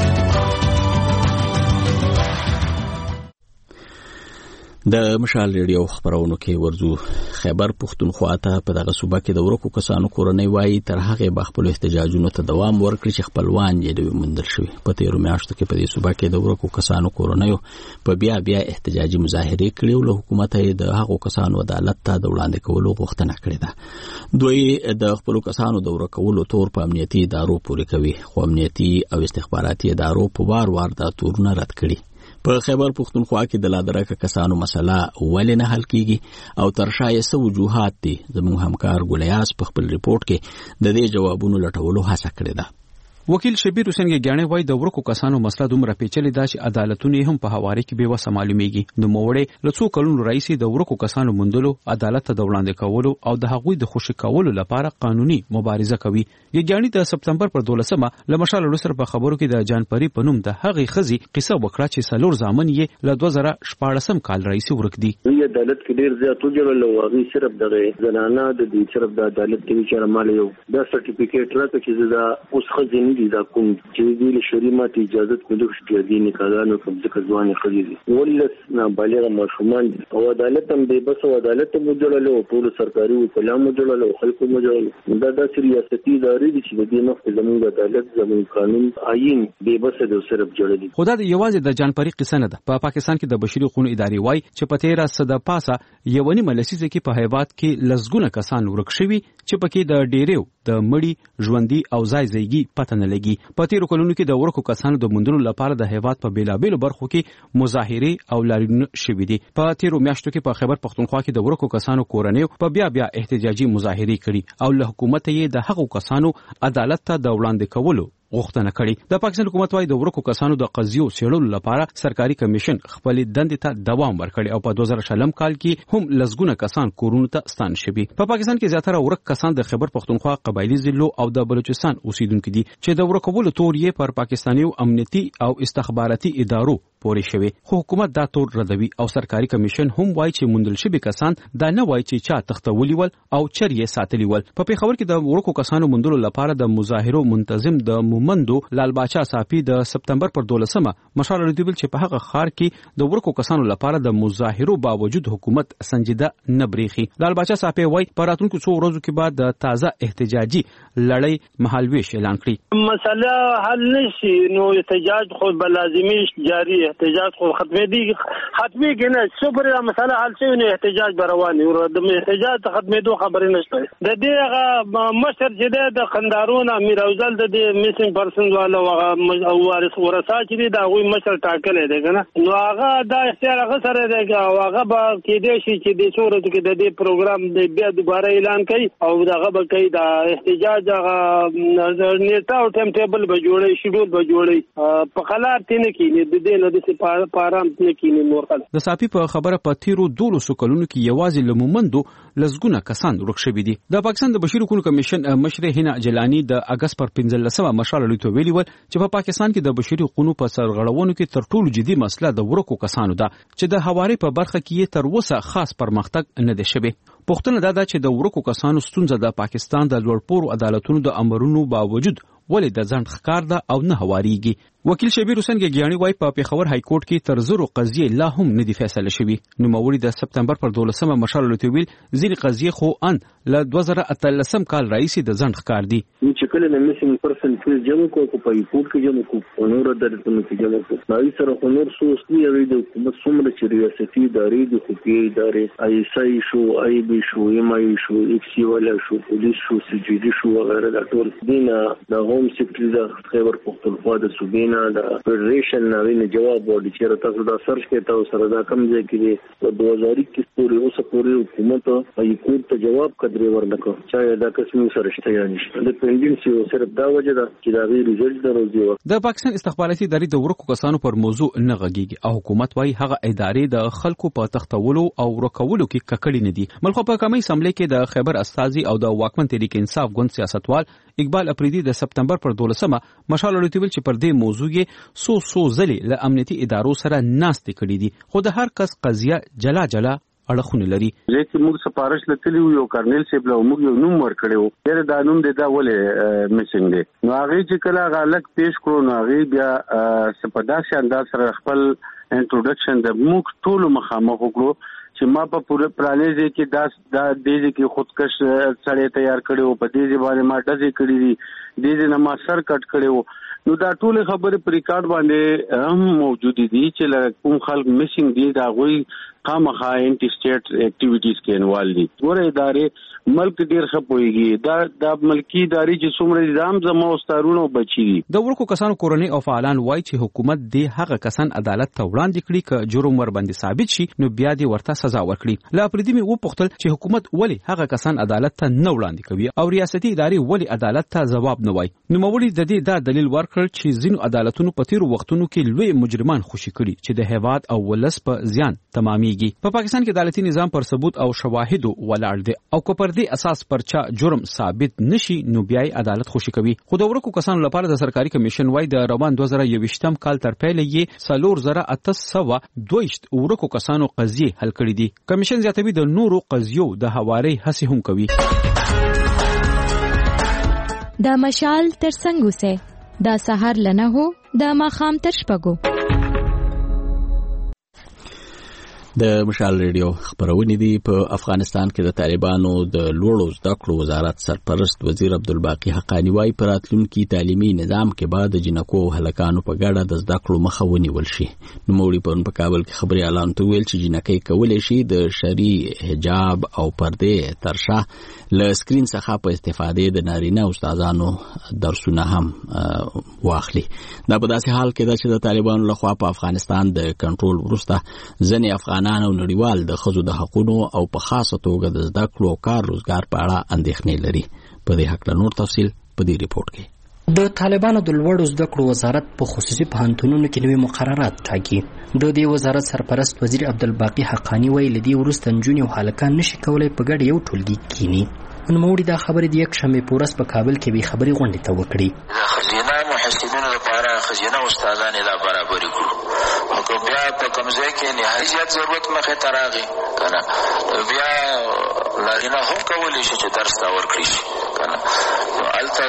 Speaker 1: د مشال ریډیو خبرونو کې ورزو خیبر پښتونخوا ته په دغه صوبه کې د ورکو کسانو کورنۍ وایي تر هغه به خپل احتجاجونو ته دوام ورکړي چې خپلوان یې دوی موندل شوي. په تیرو میاشتو کې په دې صوبه کې د ورکو کسانو کورنۍ په بیا بیا احتجاجي مظاهرې کړې او له حکومت یې د هغو کسانو عدالت ته د وړاندې کولو غوښتنه کړې ده. دوی د خپل کسانو د ورکولو تور په امنیتي ادارو پورې کوي، خو امنیتي او استخباراتي ادارو په وار وار دا تورونه رد کړي. په خیبر پښتونخوا کې د لادرکه کسانو مسله ولې نه حل کیږي او تر شا یې څه وجوهات دي؟ زموږ همکار ګولیاس په خپل ریپورت کې د دې جوابونو لټولو هڅه کړې ده.
Speaker 16: وکیل شبیر حسین ګیانه وای د ورکو کسانو مسله دومره پیچلې ده چې عدالتونه هم په حواله کې به وسه معلومیږي. نو موړې لڅو کلونو رئیس د ورکو کسانو مندلو عدالت ته د وړاندې کولو او د هغوی د خوشی کولو لپاره قانوني مبارزه کوي. ګیانه د سپتمبر پر دولسمه لمشال لسر په خبرو کې د جانپری پنوم د هغې خزي قصه وکړه چې سلور ځامن یې له دوه زره شپږم کال رئیس ورک دي.
Speaker 15: وی عدالت کې ډیر زیات وجړل او هغه صرف دغه زنانه د دې صرف د عدالت کې چې مال یو د سرټیفیکټ راکړي چې دا اوس خزي نه دي دا کوم چې د شریمات اجازه کولو شته دي نه کارانو کوم ځکه ځواني خزي دي ولس نه بالغ ماشومان او عدالت هم به بس عدالت مو جوړل او ټول سرکاري او کلام جوړل او خلکو مو جوړل دا د سیاستي ادارې دي چې د دې مخ زموږ عدالت زموږ قانون آئین به بس د صرف جوړل.
Speaker 16: خدای دې یوازې د جانپری قصه نه ده. په پا پاکستان کې د بشري حقوقو ادارې وای چې په تیرا صد پاسه یونی ملسیزه کې په هیواد کې لزګونه کسان ورک شوي چې پکې د ډیریو د مړی ژوندۍ او ځای ځایګي پته نه لګي. په تیرو کلونو کې د ورکو کسانو د موندلو لپاره د هیواد په بیلابېلو برخو کې مظاهرې او لاریونونه شوي دي. په تیرو میاشتو کې په خیبر پښتونخوا کې د ورکو کسانو کورنۍ په بیا بیا احتجاجي مظاهرې کړي او له حکومت یې د هغو کسانو عدالت ته د وړاندې کولو غوښتنه کړې. د پاکستان حکومت وايي د ورکو کسانو د قضیو څېړلو لپاره سرکاري کمیشن خپل دندې ته دوام ورکړي او په دوه زره شلم کال کې هم لزګونه کسان کورونو ته ستان شوي. په پاکستان کې زیاتره ورک کسان د خیبر پښتونخوا قبایلی ضلعو او د بلوچستان اوسیدونکو دي چې د ورکولو تور یې پر پاکستاني امنیتي او استخباراتي ادارو پورې شوی. خو حکومت دا تور ردوي او سرکاري کمیشن هم وایي چې موندل شوي کسان دا نه وایي چې چا تختولي ول او چریه ساتلی ول. په پیښور کې د ورکو کسانو موندلو لپاره د مظاهرو منتظم د مومندو لال باچا صافي د سپتمبر پر دولسمه مشال ردویل چې په هغه خار کې د ورکو کسانو لپاره د مظاهرو باوجود حکومت سنجیده نه بریخي. لال باچا صافي وایي په راتلونکو څو ورځو کې بعد د تازه احتجاجي لړۍ مهالويش اعلان کړي.
Speaker 15: مسله حل نشي نو احتجاج خو لازمي جاری احتجاج خو ختمې دي ختمي کنه صبر مسله حل شي نو احتجاج برواني او د احتجاج ختمې دوه خبرې نشته. د دې هغه مشر چې د خندارون امیر اوزل د میسنګ پرسن والا او وارث ورثه چې دا غوي مشر ټاکلې ده کنه نو هغه دا اختیار هغه سره ده هغه به کې دې شي چې د صورت کې د دې پروګرام د بیا دوباره اعلان کوي او دغه به کوي دا احتجاج هغه نیټه او ټایم ټیبل به جوړي شیډول به جوړي په خلار تینه کې د دې نه د پارام تینه کې نور خل
Speaker 16: د صافي په خبره په تیرو دولسو کلونو کې یوازې لمومندو لزګونه کسان ورک شوي دي. د پاکستان د بشري حقوقو کمیشن مشر هینا جلانی د اگست پر پنځلسمه مشال لوي ویلي ول چې په پاکستان کې د بشري حقوقو په سرغړونو کې تر ټولو جدي مسله د ورکو کسانو ده چې د حوارې په برخه کې تر اوسه خاص پرمختګ نه دی شوی. پوښتنه دا ده چې د ورکو کسانو ستونزه د پاکستان د لوړپوړو عدالتونو د امرونو باوجود ولې د ځنډ ښکار ده او نه هواريږي. وکیل شبیر حسین ګیاني وای په پیښور های کورټ کې تر زرو قضیې لا هم نه دي فیصله شوي. نو موري د سپتمبر پر دولسمه مشال لوتویل ځینې قضیې خو ان ل دوه زره اتلسم کال رئیس د ځنډ ښکار دي.
Speaker 15: چې کله نه میسنګ پرسن کې جمع کو په های کورټ کې جمع کو نور درته کې جمع کو نو سره نور سوسنی وي د حکومت څومره چې ریاستي ادارې د خفي ادارې آی اس آی شو آی بي شو ایم آی شو ایکس سی ولا شو پولیس شو سی جی ډي شو وغیرہ دا ټول دینه د هوم سیکریټری د خیبر پښتونخوا د صوبې د فدریشن نوې جواب ورکړي چې تاسو دا سرچ کې تاسو سره دا کم ځای کې په دوه هزار اکیس پورې اوس پورې حکومت ای کورټ ته جواب کړی ورنکو چې دا قسمي سره شته یا نشته د پندینسي سره دا وجه ده چې دا غیر ریزلټ دروځي.
Speaker 16: د پاکستان استخباراتي ادارې د ورکو کسانو پر موضوع نه غږیږي او حکومت وايي هغه ادارې د خلکو په تختولو او ورکولو کې ککړې نه دي. ملخو په کمی سملې کې د خیبر استازي او د واکمن تحریک انصاف ګوند سیاستوال اقبال اپریدي د سپتمبر پر دولسمه مشال لوتیول چې پر دې موضوع موضوع سو سو ځلې له امنیتي ادارو سره ناستې کړې دي، خو د هر کس قضیه جلا جلا اړخونه لري.
Speaker 17: چې موږ سپارښت لکلی یو کارنل صاحب له موږ یو نوم ورکړو، ډېر دا نوم د دا ولې میسنګ دی. نو هغه چې کله غلط پیش کړو نو هغه بیا سپداسي انداز سره خپل انټروډکشن د موږ ټول مخامخ وکړو چې ما په پوره پرانیزه کې داس دا دیږي کې خودکش سړی تیار کړو، په دې باندې ما ډزې کړې دي، دې نه ما سر کټ کړو. نو دا ټول خبرې په ریکارډ باندې هم موجود دي چې کوم خلک میسنګ دي دا غوي خامخا انټي سټیټ اکټیویټیز کې انوال دي. ګوره ادارې ملک ډیر خپويږي، دا د ملکی ادارې چې څومره نظام زمو استارونو بچي دي.
Speaker 16: د ورکو کسانو کورنۍ او فعالان وایي چې حکومت دې هغه کسان عدالت ته وړاندې کړي ک جرم ور باندې ثابت شي نو بیا دې ورته سزا ورکړي. لا پردي می و پختل چې حکومت ولی هغه کسان عدالت ته نه وړاندې کوي او ریاستي ادارې ولی عدالت ته جواب نه وایي. نو مولي د دې دا دلیل ورکړ چې ځینو عدالتونو په تیرو وختونو کې لوی مجرمان خوشي کړي چې د هیواد او ولس په زیان تمامېږي. په پاکستان کې عدالتي نظام پر ثبوت او شواهدو ولاړ دی او کو پر دې اساس پر چا جرم ثابت نشي نو بیا عدالت خوشي کوي. خو د ورکو کسانو لپاره د سرکاري کمیشن وای د روان دوه زره یوویشتم کال تر پیله یې څلور زره اته سوه دویشت ورکو کسانو قضیې حل کړې دي. کمیشن زیاتوي د نورو قضیو د هواري هڅې هم کوي.
Speaker 4: د مشال تر څنګه سه د سحر لنه هو د ماخام تر شپږو.
Speaker 1: د مشال ریډیو خبرونه دي. په افغانستان کې د طالبانو د لوړو زده کړو وزارت سرپرست وزیر عبدالباقی حقانی وايي په راتلونکي تعلیمي نظام کې بعد د جنکو هلکانو په ګډه د زده کړو مخه ونیول شي. نو موري په کابل کې خبري اعلان تو ویل چې جنکې کولای شي د شرعي حجاب او پرده ترشا له سکرین څخه په استفادې د نارینه استادانو درسونه هم واخلي. دا په داسې حال کې ده چې د طالبانو لخوا په افغانستان د کنټرول وروسته ځنې افغان او نړیوال د خزو د حقوقو او په خاصه توګه د زده کړو او کار روزګار په اړه اندېښنې لري. په دې حق له نور تفصیل په دې ریپورت کې.
Speaker 18: د طالبانو د لوړو زده کړو وزارت په خصوصي پوهنتونونو کې نوي مقررات ټاکي. د دې وزارت سرپرست وزیر عبدالباقی حقانی ویلي دي وروسته نجونې او هلکان نشي کولای په ګډه یو ټولګي کینی. نوموړي دا خبرې د یک شنبې په ورځ په کابل کې به خبري غونډې ته وکړي.
Speaker 2: د خزینه محسنینو لپاره خزینه استادان لا برابر کړو. او بیا په کومځای کې نهایت ضرورت مخه تراغي کنه بیا لارینه هم کولی شي چې درس تا ورکړي شي کنه. نو الته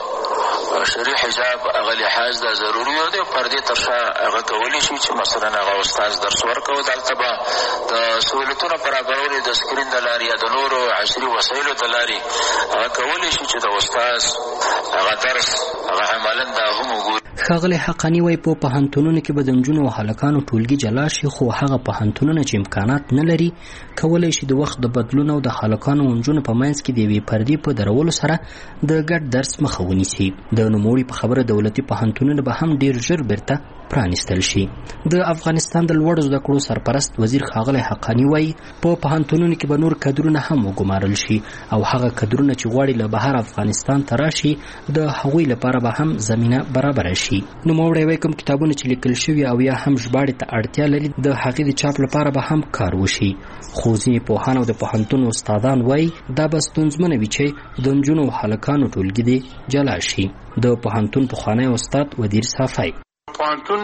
Speaker 2: د شرعي حجاب هغه لحاظ دا ضروري دی. پردې ترشا هغه کولی شي چې مثلا هغه استاد درس ورکوي. دلته به د سہولتونو برابرولو د سکرین د لارې یا د نورو عصري وسایلو د لارې هغه کولی شي چې د استاد هغه درس هغه عملاً دا هم وګوري.
Speaker 18: ښاغلی حقانی وایي په پوهنتونونو کې به د نجونو او هلکانو ټولګي جلا شي، خو هغه پوهنتونونه چې امکانات نه لري کولی شي د وخت د بدلون او د هلکانو او نجونو په منځ کې د یوې پردې په درولو سره د ګډ درس مخه ونیسي. د نوموړي په خبره دولتي پوهنتونونه به هم ډیر ژر بیرته پرانیستل شي. د افغانستان د لوړو زده کړو سرپرست وزیر ښاغلی حقانی وایي په پوهنتونونو کې به نور کدرونه هم وګمارل شي او هغه کدرونه چې غواړي له بهر افغانستان ته راشي د هغوی لپاره به هم زمینه برابره شي. نوموړی وایي کوم کتابونه چې لیکل شوي او یا هم ژباړې ته اړتیا لري د هغې د چاپ لپاره به هم کار وشي. خو ځینې پوهان او د پوهنتون استادان وایي دا به ستونزمنه وي چې د نجونو او هلکانو ټولګي دې جلا شي. د پوهنتون پخوانی استاد ودیر صافی
Speaker 19: پوهنتون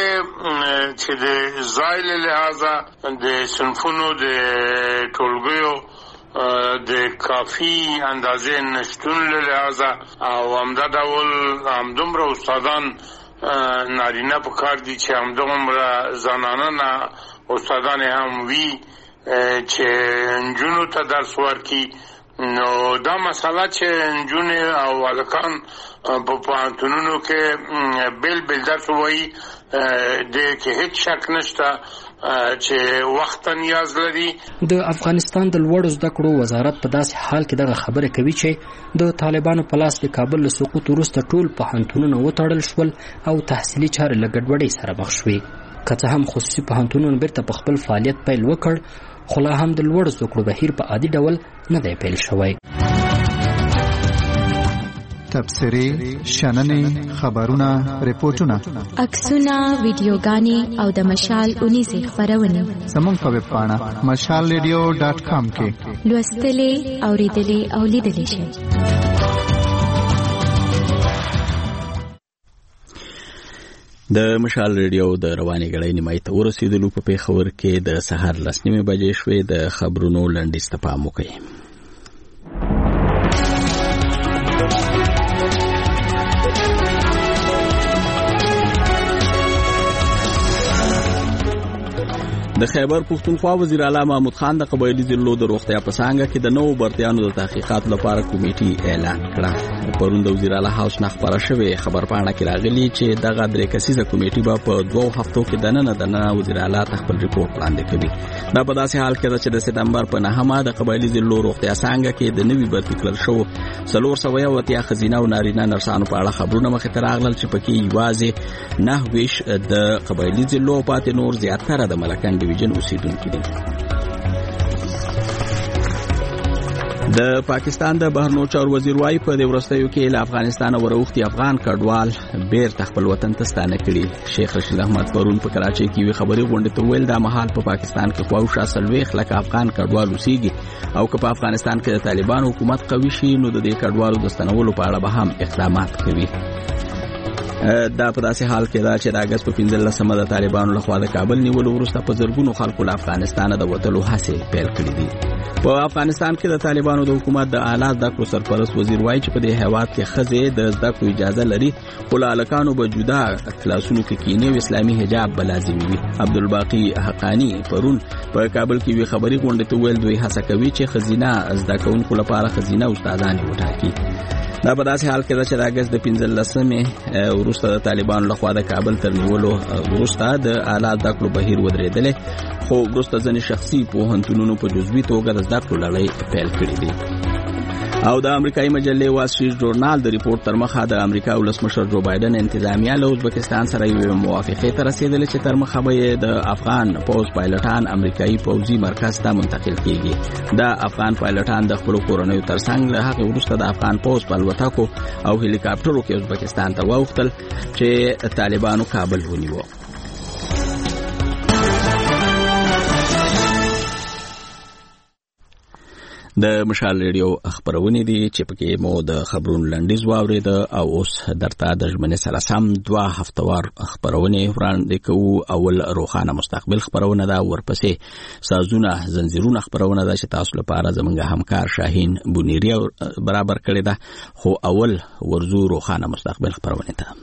Speaker 19: کې چې د ځای له لحاظه د صنفونو د ټولګیو د کافی اندازې نشتون له لحاظه او همدا ډول همدومره استادان نارینه په کار دي چې همدومره زنانه استادان هم وي چې نجونو ته درس ورکړي. نو دا مسله چې نجونې او هلکان په پوهنتونونو کې بیل بیل درس وایي د کې هیڅ شک نشته چې وخت نیاز لري.
Speaker 18: د افغانستان د لوړو زده کړو وزارت په داسې حال کې دغه خبره کوي چې د طالبانو په لاس د کابل له سقوط وروسته ټول پوهنتونونه وتړل شول او تحصیلي چارې له ګډوډۍ سره مخ شوې. که څه هم خصوصي پوهنتونونه بیرته په خپل فعالیت پیل وکړ خو لا هم د لوړو زده کړو بهیر په عادي ډول نه دی پیل شوی.
Speaker 8: تبصرې، شننې، خبرونه، ریپورتونه،
Speaker 4: عکسونه، ویډیوګانې او د مشال اونیزې خپرونې
Speaker 8: زموږ په ویب پاڼه مشال ریډیو ډاټ کام کې
Speaker 4: لوستلې، اوریدلې او لیدلې شئ.
Speaker 1: د مشال ریډیو د رواني غړې نیمای ته ورسېدلو په پیښور کې د سحر لس نیمې بجې شوې. د خبرونو لنډیز ته پام وکړئ. د خیبر پښتونخوا وزیر اعلی محمود خان د قبایلی ضلعو د روغتیا په څانګه کې د نوو برتیانو د تحقیقات لپاره کمیټي اعلان کړه. پرون د وزیر اعلی هاوس نه خبره شوې خبرپاڼه کې راغلي چې دغه درې کسیزه کمیټي به په دوه هفتو کې د نن د نن وزیر اعلی خپل ریپورت وړاندې کوي. دا په داسې حال کې ده چې د سپتمبر په نهمه د قبایلی ضلعو روغتیا څانګه کې د نوي برتی کړل شو څلور سوه او اتیا ښځینه او نارینه نرسانو په اړه خبرونه مخې ته راغلل چې پکې یوازې نهه ویشت د قبایلی ضلعو پاتې نور زیاتره د ملکن ډیویژن اوسیدونکي دي. د پاکستان د بهرنیو چارو وزیر وايي په دې ورستیو کې له افغانستان وروختي افغان کډوال بیرته خپل وطن ته ستانه کړي. شیخ رشید احمد پرون په کراچۍ کې وی خبري غونډه ته ویل دا مهال په پاکستان کې خواوشا سلويخ لکه افغان کډوال اوسېږي او که په افغانستان کې د طالبان حکومت قوي شي نو د دې کډوالو د ستنولو په اړه به هم اقدامات کوي. دا په داسې حال کې دا چې د اگست په پنځلسمه د طالبانو لخوا د کابل نیولو وروسته په زرګونو خلکو له افغانستان د وتلو هڅې پیل کړې دي. په افغانستان کې د طالبانو د حکومت د اعلی زده کړو سرپرست وزیر وایي چې په دې هیواد کې ښځې د زده کړو اجازه لري خو له هلکانو به جدا کلاسونو کې کینې او اسلامي حجاب به لازمي وي. عبدالباقي حقانی پرون په کابل کې وی خبري غونډه ته ویل دوی هڅه کوي چې ښځینه زده کوونکو لپاره ښځینه استادان وټاکي. دا په داسې حال کې ده چې د اگست د پنځلسمې وروسته د طالبانو لخوا د کابل تر نیولو وروسته د اعلی زده کړو بهیر ودرېدلی خو وروسته ځینې شخصي پوهنتونونو په جزوي توګه د زده کړو لړۍ پیل کړې دي. او د امریکایي مجلې وال سټریټ ژورنال د ریپورت تر مخه د امریکا ولسمشر جو بایدن انتظامیه له ازبکستان سره یو موافقه ته رسیدلې چې تر مخه به د افغان پوز پایلټان امریکایي پوځي مرکز ته منتقل کیږي. د افغان پایلټان د خپل کورنیو ترڅنګ له هغه وروسته د افغان پوز په الوتکو او هلیکاپټرو کې ازبکستان ته واوښتل چې طالبانو کابل ونیو. د مشال ریډیو خبرونه دي چې پکې مو د خبرونو لنډیز واورید او اوس درته د ژمنې سره سم دوه هفتوار خبرونه وړاندې کوو. اول روخانه مستقبل خبرونه ده، ورپسې سازونه زنجیرونه خبرونه ده چې تاسو لپاره زمونږ همکار شاهین بونیری برابر کړی ده. خو اول ورزو روخانه مستقبل خبرونه ده.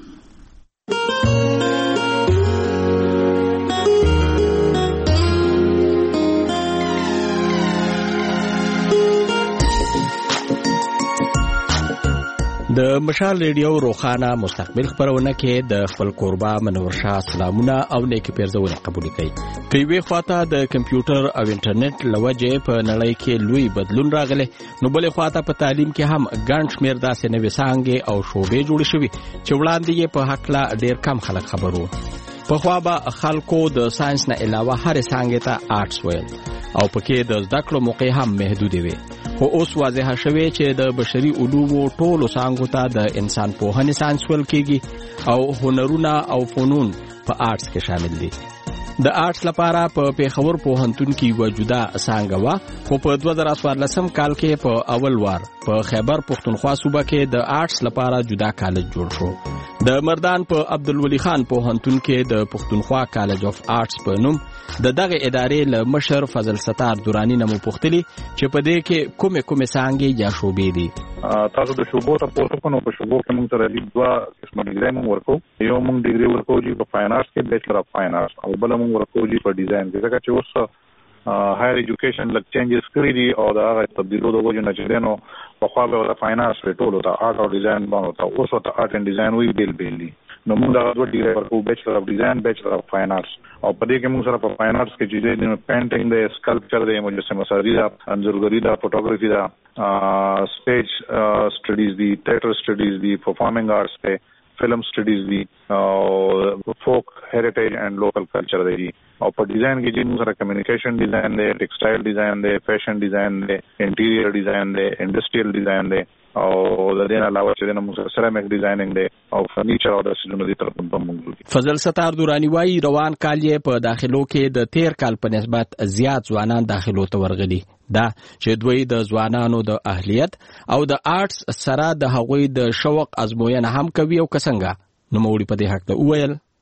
Speaker 1: د مشال ریډیو روخانه مستقبل خبرونه کې د خپل قربا منور شاه سلامونه او نیکی پیرزونه قبول کړي. په یوه خواته د کمپیوټر او انټرنیټ لوجه په نړۍ کې لوی بدلون راغلی نو بلې خواته په تعلیم کې هم ګڼ شمېر داسې نوې څانګې او شعبې جوړې شوي چې وړاندې یې په هکله ډېر کم خلک خبرو. پخوا به خلکو د ساينس نه علاوه هر څانګې ته آرټس ویل او پکې د زده کړو موقع هم محدود وي. خو اوس واضح شوی چې د بشري علومو ټولو څانګو ته د انسان پوهنې ساينس ویل کېږي او هنرونه او فنون په آرټس کې شامل دي. د آرټس لپاره په پیښور پوهنتون کې یو جدا څانګه وه خو په دوه زره څوارلسم کال کې په اول وار په خیبر پښتونخوا صوبه کې د آرټس لپاره جدا کالج جوړ شو. د مردان په عبدالولی خان پوهنتون کې د پښتونخوا کالج اف آرټس په نوم د دغه ادارې له مشر فضل ستار دورانی نه مو پوښتلي چې په دې کې کومې کومې څانګې یا شعبې دي.
Speaker 20: تاسو د شعبو ته پوښتنه کوم په شعبو کې موږ سره دوه قسمه ډیګري موږ ورکو. یو موږ ډیګري ورکو چې په فاین آرټس کې بیچلر اف فاین آرټس او بل موږ ورکو چې په ډیزاین کې. ځکه چې اوس هایر ایجوکیشن لک چینجز کړی دي او دا هغه تبدیلو د وجه نه چې دینو په خوا به د فاین آرټس ریټولو ته آرټ او ډیزاین باندې ته اوس ته آرټ اینڈ ډیزاین وی بیل بیل دي. نو موږ دا دوه ډیګري ورکو، بیچلر اف ډیزاین، بیچلر اف فاین آرټس. او په دې کې موږ سره په فاین آرټس کې چې د پینټینګ د اسکلپچر د مجسمه سازي دا انځورګري دا فوټوګرافي دا سټیج سټډیز دي، تھیټر سټډیز دي، پرفارمینګ آرټس ته فلم سټډیز دي او فوک هیریټیج اینڈ لوکل کلچر دی. او په ډیزاین کې چې موږ سره کمیونیکیشن ډیزاین دی، ټیکسټایل ډیزاین دی، فیشن ډیزاین دی، انټیریئر ډیزاین دی، انډسټریل ډیزاین دی او د دې علاوه چې موږ سره سیرامک ډیزاینینګ دی او فرنیچر او د سیزونو دي تر په موږ.
Speaker 1: فضل ستار دورانی وايي روان کال یې په داخلو کې د تیر کال په نسبت زیات ځوانان داخلو ته ورغلي. دا چې دوی د ځوانانو د اهلیت او د آرټس سره د هغوی د شوق ازموینه هم کوي او څنګه نو موري په دې حق ته وویل.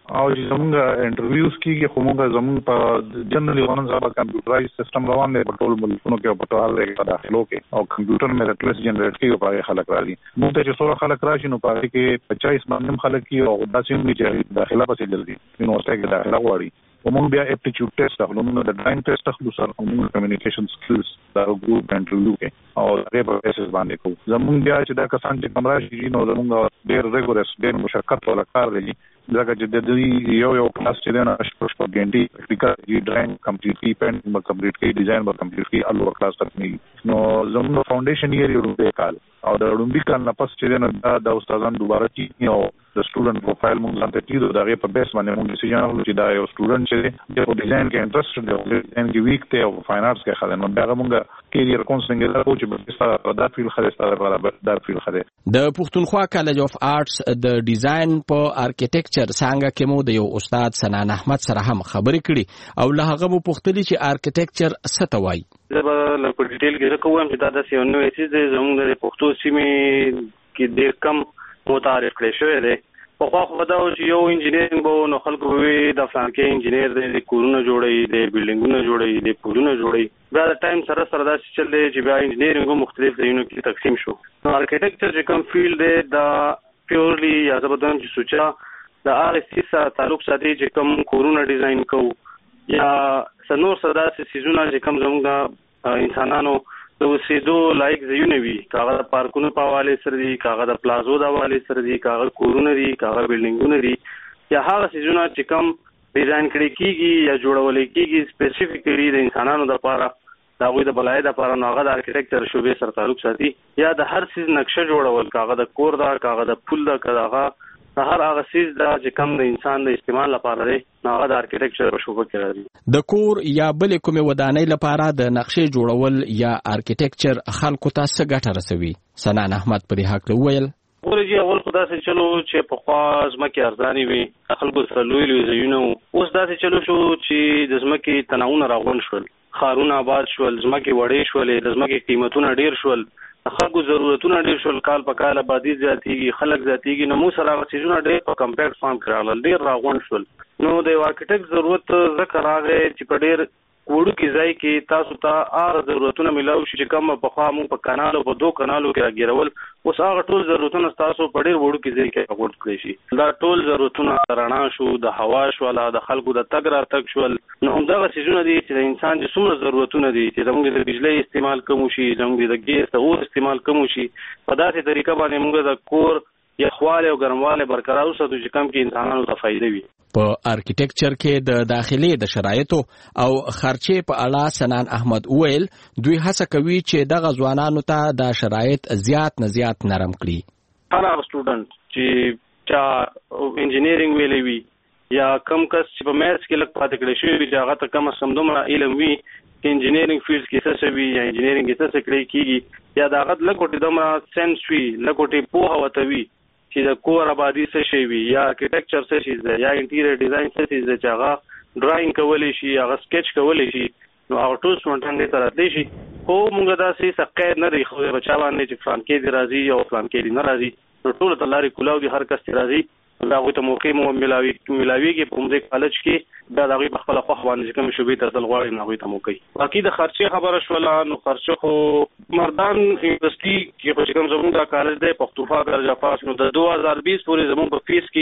Speaker 20: او چې زمونږ انټرویوز کیږي خو موږ زمونږ په جنرالي غوڼه زما کمپیوټرایز سیستم روان دی په ټول ملکونو کې او په ټول هغه کې داخلو کې او کمپیوټر مې ریکویسټ جنریټ کوي په خلک راځي موږ ته چې څو خلک راشي نو په کې پچاس باندې خلک کی او داسې موږ چې داخله پسې جلدي یونیورسيټي کې داخله غواړي ومون بیا اپټیټیوډ ټیسټ اخلو موږ د ډراینګ ټیسټ اخلو سره موږ کمیونیکیشن سکلز دا ګروپ انټرویو کې او هغه په اساس باندې کوو زموږ بیا چې دا کسان چې کمرا شي نو زموږ ډېر ریګورس ډېر مشقت ولا کار دی ځکه چې د دې یو یو کلاس چې نه شپږ شپږ غنټې پریکټیکل ډراینګ کمپلیټلی پین به کمپلیټ کی ډیزاین به کمپلیټ کی الو کلاس تک نه نو زموږ فاونډیشن یې لري کال او د لومبي کال نه پس چې نه دا د استادانو دوباره کی او د سټوډنټ پروفایل موږ ځان ته کیدو دا غي په بیس باندې موږ ډیسیژن اخلو چې دا یو سټوډنټ چې د ډیزاین کې انټرست دی او ډیزاین کې ویک ته او فاین آرټس کې خلک نو دا موږ کیریئر کونسلینګ دا کوچ به ستاسو دا فیل خلک ستاسو برابر دا فیل خلک
Speaker 1: د پښتونخوا کالج اف آرټس د ډیزاین په ارکیټیکچر څنګه کې مو د یو استاد سنان احمد سره هم خبرې کړې او له هغه مو پوښتنه چې ارکیټیکچر څه ته وایي
Speaker 21: زه به له په ډیټیل کې کوم چې دا د یو نوې چیز دی زموږ د پښتو سیمې کې ډېر کم متعارف کړی شوی دی په خوا خو دا چې یو انجینیرینګ به نو خلکو به د فلانکې انجینیر دی د کورونه جوړوي د بلډینګونه جوړوي د پلونه جوړوي بیا د ټایم سره سره دا چل دی چې بیا انجینیرینګ مختلف ځایونو کې تقسیم شو نو ارکیټیکچر چې کوم فیلډ دی دا پیورلی یا زبردن چې سوچا د هغه سیس سره تعلق ساتي چې کوم کورونه ډیزاین کوو یا سنور صدا سيزونه چې کوم زموږ انسانانو د وسیدو لایق ځایونه وي کاغه د پارکونو په حواله سره دي کاغه د پلازو د حواله سره دي کاغه کورونه دي کاغه بلډینګونه دي یا هغه سيزونه چې کوم ډیزاین کړي کیږي یا جوړول کیږي سپیسیفیکلی د انسانانو لپاره دا غوې د بلای د لپاره نو هغه د ارکیټیکچر شوبې سره تعلق ساتي یا د هر سیز نقشه جوړول کاغه د کور دا کاغه د پل دا کاغه هر هغه سیز دا چې کوم د انسان د استعمال لپاره دی نو هغه د ارکیټیکچر په شوبه کې راځي
Speaker 1: د کور یا بل کومه ودانۍ لپاره د نقشې جوړول یا ارکیټیکچر خلکو ته څه ګټه رسوي سنان احمد په دې حق وویل
Speaker 21: ورجی اول خدا سره چلو چې په خوا ځمکه ارزاني وي خلکو سره لوی لوی ځایونه اوس دا چې چلو شو چې د ځمکې تناونه راغون شول خارونه آباد شول ځمکې وړې شولې د ځمکې قیمتونه ډیر شول خلکو ضرورتونه ډیر شول کال په کال آبادی زیاتېږي خلک زیاتېږي نو موږ سره هغه څیزونه ډیر په کمپیکټ فارم کړل ډیر راغون شول نو د ارکیټیکټ ضرورت ذکر راغی چې په ډیر وړو کې ځای کې تاسو ته هغه ضرورتونه ملاو شي چې کوم په خوا موږ په کانالو په دوه کانالو کې راګیرول اوس هغه ټول ضرورتونه تاسو په ډیر وړو کې ځای کې راغونډ کړئ شي دا ټول ضرورتونه رڼا شو د هوا شو د خلکو د تګ راتګ شول نو همدغه څیزونه دي چې د انسان چې څومره ضرورتونه دي چې زموږ د بجلی استعمال کم شي زموږ د ګیس د اور استعمال کم شي په داسې طریقه باندې موږ د کور یخواله او ګرمواله برقرار وساتو چې کم کې انسانانو ته فائدې وي
Speaker 1: په ارکیټیکچر کې د داخلي د شرایطو او خرچې په اړه سنان احمد وویل دوی هڅه کوي چې دغه ځوانانو ته د شرایط زیات نه زیات نرم کړي
Speaker 21: هر هغه سټوډنټ چې چا انجینیرینګ ویلې وي یا کم کس چې په میتھس کې لږ پاتې کړی شوی وي چې هغه ته کم سم دومره علم وي چې انجینیرینګ فیلډ کې څه شوي یا انجینیرینګ کې څه کړی کیږي یا دا هغه لږ وټي دومره سنس وي لږ وټي پوهه وته وي چې د کور آبادی څه شي وي یا ارکیټیکچر څه شي ده یا انټیریئر ډیزاین څه شي ده چې هغه ډراینګ کولی شي هغه سکیچ کولی شي نو هغه ټول سمټن دې تر دې شي خو موږ دا سې سقید نه دی خو بچا باندې چې فلان کې دی راځي او فلان کې دی نه راځي نو ټول ته لاري کولاو دي هر کس ته راځي دا غوته ته موقع مو ملاوي ملاويږي په موږ کالج کې دا دغه په خپل خو باندې کوم شوبې ته تل غواړي نه غوته موقع باقي د خرچه خبره شولا نو خرچه خو مردان یونیورسيټي کې په کوم زموږ د کالج د پښتونخوا کالج پاس نو د دوه هزار بیس پورې زموږ په فیس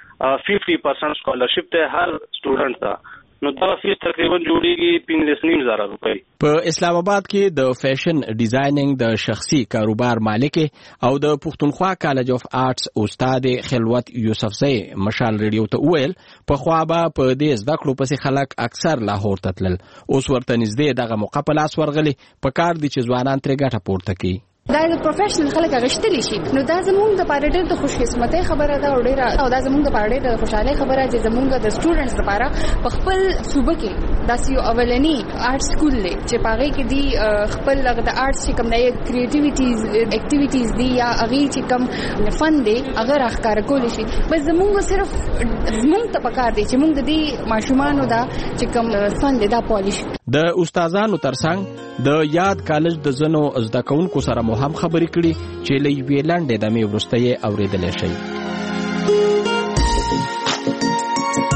Speaker 21: کې پنځه پرسنټ سکالرشپ ته هر سټوډنټ ته نو دا فیس تقریبا جوړیږي پنځه نیم زره روپۍ
Speaker 1: په اسلام آباد کې د فیشن ډیزاینینګ د شخصي کاروبار مالک او د پښتونخوا کالج اف آرټس استاد خلوت یوسفزئی مشال ریډیو ته ویل په خوا به په دې زده کړو پسې خلک اکثر لاهور ته تلل اوس ورته نږدې دغه مقابله اسورغلي په کار دي چې ځوانان ترې ګټه پورته کړي
Speaker 22: دا د پروفیشنل خلک غشتلی شي نو دا زموږ د پاره ډېر د خوشقسمتۍ خبره ده او ډېر او دا زموږ د پاره ډېر د خوشاله خبره چې زموږ د سټوډنټس لپاره په خپل صوبه کې داسې یو اولنی آرټ سکول دی چې پاره کې دی خپل د آرټس چې کوم د کریټیویټیز اکټیویټیز دی یا هغه چې کوم فن دی هغه راخکار کول شي بس زموږ صرف زموږ ته پکار دی چې موږ د دې ماشومانو دا چې کوم فن دی دا پالیش
Speaker 1: د استادانو ترڅنګ د یاد کالج د زنو زده کوونکو سره هم خبرې کړي چې لې ویلانډې د مې ورسته یې اوریدلې شي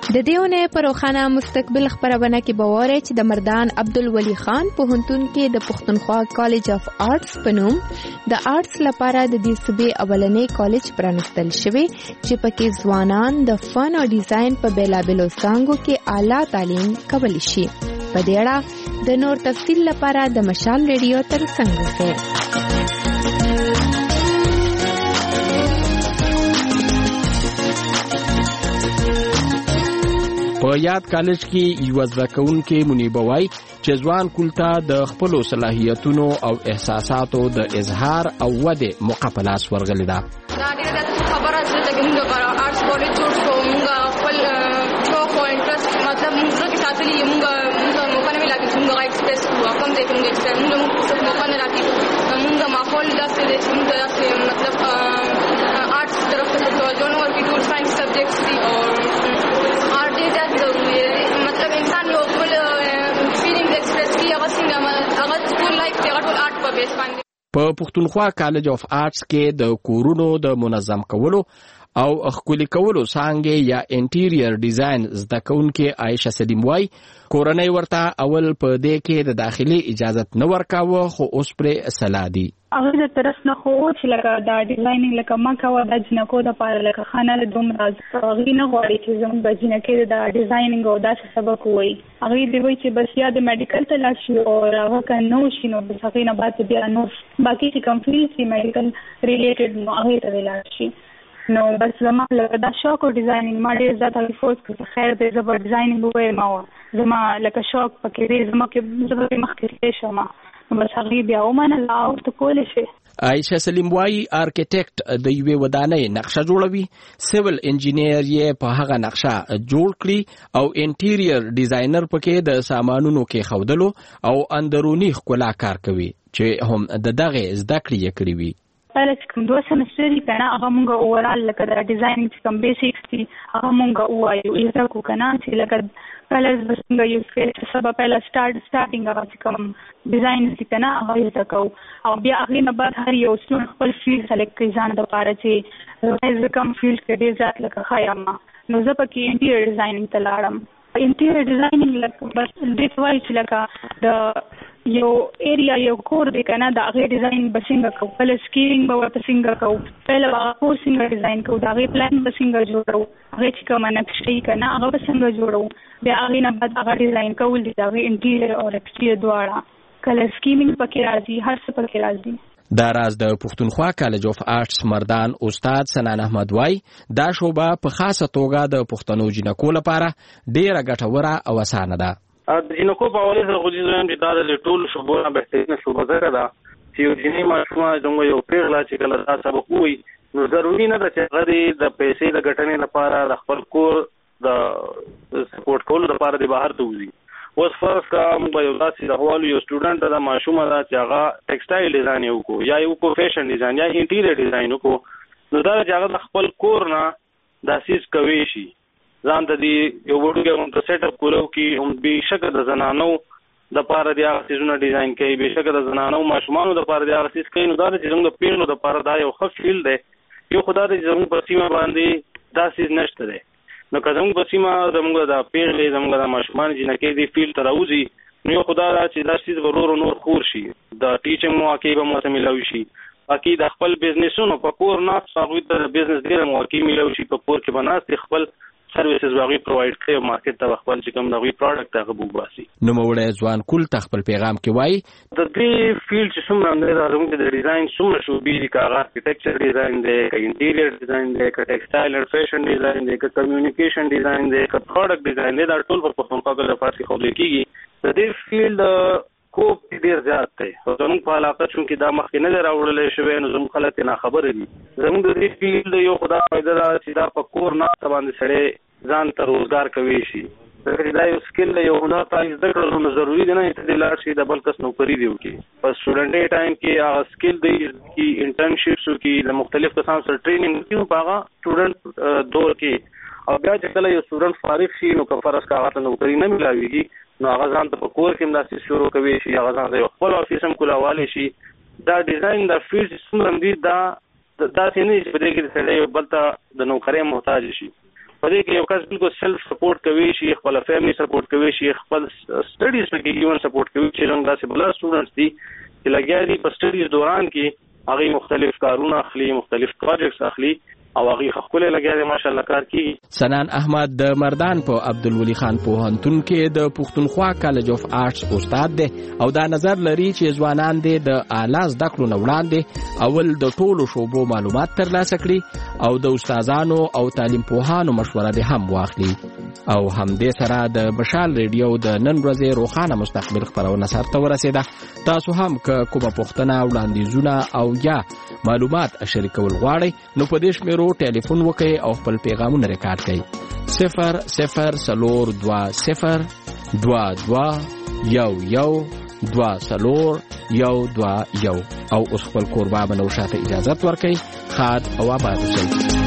Speaker 9: د دیونه پروخانه مستقبل خبرونه کې بواره چې د مردان عبدالولی خان پوهنتون کې د پښتونخوا کالج اف آرټس په نوم د آرټس لپاره د دې صوبې اولنې کالج پرانستل شوی چې پکې ځوانان د فن او ډیزاین په بیلابلو څانګو کې اعلی تعلیم کولی شي. په دې اړه د نور تفصیل لپاره د مشال ریډیو تر څنګ اوسئ.
Speaker 1: په یاد کالج کې یو ځکهونکو منیبوي چې ځوان کولتا د خپل صلاحیتونو او احساساتو د اظهار او وده مقابلاس ورغلی دا.
Speaker 3: دا ډیره خبره ده چې موږ غواړو آرټس کالج جوړ کړو، موږ خپل شوق او انټرست مطلب موږ کې ساتلی موږ موږ موږ نه ملاتړ چې موږ ایکسپریس کوو کوم ځای کې موږ ایکسپریس موږ موږ نه راځي موږ ماحول داسې دی چې موږ داسې مطلب آرټس طرف ته توجه نه ورکوي. ټول ساينس سبجیکټس دي او مطلب انسان یو خپل فیلینګ ایکسپریس کوي هغه څنګه هغه ټول لایف ته ټول آرټ په بیس باندې.
Speaker 1: په پښتونخوا کالج اف آرټس کې د کورونو د منظم کولو او خولي کولو څنګه یا انټیریر ډیزاین زده کوونکې عائشه سلیم وای کورنۍ ورته اول په دې کې د داخلي اجازه نه ورکاوه خو اوس پر سلادي
Speaker 6: هغه د طرف نه خو چې لکه دا ډیزاینینګ لکه ما کوه د جنکو د پاره لکه خانه له دوم راز هغه نه غواړي چې زموږ د جنکې د ډیزاینینګ او داسې سبق وایي. هغه دی وایي چې بس یا د میډیکل ته لاړ شي او هغه که نو شي نو بس هغې نه بعد بیا نو باقي چې کوم فیلډ شي میډیکل ریلیټډ نو هغې ته دې لاړ شي. نو بس زما لکه دا شوق او ډیزاینینګ ما ډېر زیات هغې فورس کړو خیر دی زه به ډیزاینینګ ووایم او زما لکه شوق پکې دی زما کې زه به مخکې تللی شم نو بس هغې بیا ومنله او ته کولی شي.
Speaker 1: عائشه سلیم وای آرکیټیکټ د یوې ودانۍ نقشه جوړوي، سیول انجینیر یې په هغه نقشه جوړ کړي او انټیریر ډیزاینر پکې د سامانونو کې خودلو او اندرونی ښکلا کار کوي چې هم د دغه زده کړې یې کړې وي.
Speaker 6: پهله چې کوم دوه سمستر دي که نه هغه مونږ اوورال لکه د ډیزاینینګ چې کوم بیسکس دي هغه مونږ ووایو زده کړو که نه چې لکه کلرز به څنګه یوز کوي چې سبا پهله سټارټ سټارټینګ هغه چې کوم ډیزاینز دي که نه هغه زده کوو او بیا هغې نه بعد هر یو سټوډنټ خپل فیلډ سلیکټ کړي ځان دپاره چې زه کوم فیلډ کې ډېر زیات لکه ښه یم نو زه پکې انټیریر ډیزاینینګ ته لاړم. انټیریر ډیزاینینګ لکه بس دې ته وایي چې لکه د یو ایریا یو کور دی که نه د هغې ډیزاین به څنګه کوو، پهله سکیلینګ به ورته څنګه کوو، پهله به هغه کور څنګه ډیزاین کوو، د هغې پلان به څنګه جوړوو، هغې چې کومه نقشه وي که نه هغه به څنګه جوړوو، بیا هغې نه بعد هغه ډیزاین کول دي د هغې انټیریر او ایکسټیریر دواړه کله سکیمینګ پکې راځي هر څه پکې راځي.
Speaker 1: دا راز د پښتونخوا کالج اف آرټس مردان استاد سنان احمد وای دا شوبه په خاصه توګه د پښتنو جنکو لپاره ډیره ګټوره او اسانه ده.
Speaker 21: د جنکو په اولې سره خو چې دا د ټولو شوبو نه بهترینه شوبه ځکه ده چې یو جنۍ ماشومه زموږ یو پیغله چې کله دا سبق ووایي نو ضروري نه ده چې هغه د پیسې د ګټنې لپاره د خپل کور د سپورټ کولو لپاره د بهر ته وځي. اوس فرض کړه موږ به یو داسې راهوالو یو سټوډنټ ده ماشومه ده چې هغه ټیکسټایل ډیزاین یې وکړو یا یې وکړو فیشن ډیزاین یا انټیریر ډیزاین وکړو نو دا چې هغه د خپل کور نه دا سیز کوی شي ځان ته دې یو وړوکی غونته سیټ اپ کولو کې هم بېشکه د زنانو دپاره د هغه څیزونه ډیزاین کوي، بېشکه د زنانو ماشومانو دپاره د هغه څیز کوي. نو دا ده چې زموږ د پیغلو دپاره دا یو ښه فیلډ دی. یو خو دا دی چې زموږ په سیمه باندې دا سیز نشته دی نو که زموږ په سیمه زموږ د پیغلې زموږ د ماشومان جنکۍ دې فیلډ ته راوځي نو یو خو دا ده چې دا سیز به ورو نور خور شي، د ټیچنګ مواقع به ماته میلاوي شي، باقي د خپل بزنسونو په کور ناست هغوی ته د بزنس ډېره مواقع میلاوي شي، په کور کې به ناست خپل سرویسز هغوی پرووایډ کوي او مارکیټ ته خپل چې کوم د هغوی پروډکټ هغه بوباسي.
Speaker 1: نوموړی ځوان کول ته خپل پیغام کې وایي
Speaker 21: د دې فیلډ چې څومره دی دا زموږ د ډیزاین څومره شوبې دي، که هغه ارکیټیکچر ډیزاین دی، که انټیریر ډیزاین دی، که ټیکسټایل اینډ فیشن ډیزاین دی، که کمیونیکیشن ډیزاین دی، که پروډکټ ډیزاین دی، دا ټول په پښتونخوا کې د پاتې ښودل کېږي. د دې فیلډ کوپ ډېر زیات دی او زموږ په علاقه چونکې دا مخکې نه دی راوړلی شوی نو زموږ خلک یې ناخبره دي. زموږ د دې فیلډ یو خو دا فایده ده چې دا په کور ناسته باندې سړی ځان ته روزګار کوي شي. دا یو سکل دی، یو هنر ته زده کړل نو ضروري دی نه چې ته دې لاړ شي د بل کس نوکري دې وکړي. په سټوډنټۍ ټایم کې هغه سکل دی چې انټرنشپس وکړي، د مختلف کسانو سره ټریننګ وکړي په هغه سټوډنټ دور کې. او بیا چې کله یو سټوډنټ فارغ شي نو که فرض کړه هغه ته نوکري نه میلاویږي نو هغه ځان ته په کور کې هم داسې شروع کوي شي، هغه ځان ته یو خپل افیس هم کولاولی شي. دا ډیزاین دا فیلډ چې څومره هم دي دا داسې نه دي چې په دې کې د سړی یو بل ته د نوکرۍ محتاج شي. په دې کې یو کس بالکل سیلف سپورټ کوي شي، خپل فیملی سپورټ کوي شي، خپل سټډیز په کې ایون سپورټ کوي چې څنګه داسې بل سټوډنټس دي چې لګیا دي په سټډیز دوران کې هغه مختلف کارونه اخلي، مختلف پروجیکټس اخلي او هغه خپل لګیا دي ماشاءالله کار کوي.
Speaker 1: سنان احمد د مردان په عبدالولي خان پوهنتون کې د پښتونخوا کالج اف آرټس استاد دی او دا نظر لري چې ځوانان دې د اعلی زده کړو نه وړاندې اول د ټولو شعبو معلومات ترلاسه کړي او د استادانو او تعلیم پوهانو مشوره دې هم واخلي. او همدې سره د مشال ریډیو د نن ورځې روښانه مستقبل خپرونه سرته ورسېده. تاسو هم که کومه پوښتنه وړاندیزونه او یا معلومات شریکول غواړئ نو په دې شمیرو ټلیفون وکړئ او خپل پیغامونه ریکارډ کړئ. صفر صفر څلور دوه صفر دوه دوه یو یو دوه څلور یو دوه یو او اوس خپل کوربه بنو شاته اجازت ورکړئ. ښاد او آباد اوسئ.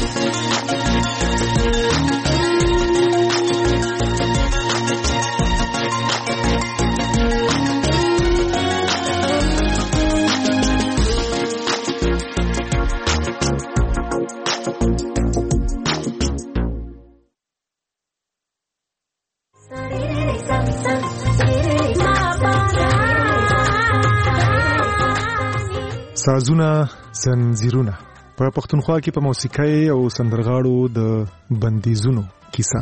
Speaker 5: سازونه زنځیرونه په پښتونخوا کې په موسیقۍ او سندرغاړو د بندیزونو کیسه.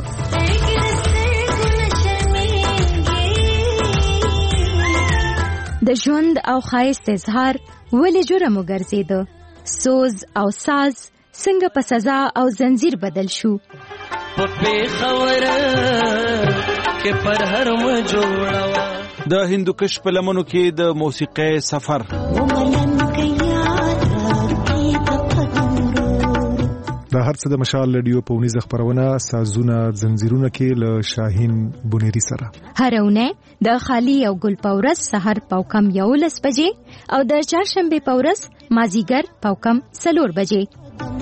Speaker 4: د ژوند او ښایست اظهار ولې جرم وګرځېده؟ سوز او ساز څنګه په سزا او زنځیر بدل شو؟ په پیښور کې پر هر م جوړوا
Speaker 7: د هندوکش په لمنو کې د موسیقۍ سفر.
Speaker 5: دا هر څه د مشال ریډیو په ونیزه خبرونه سازونه زنځیرونه کې له شاهین بونيري سره
Speaker 4: هر اونۍ د خالی او ګل پورس سحر پاوکم یولس بجې او د چهارشنبه پورس مازیګر پاوکم سلور بجې.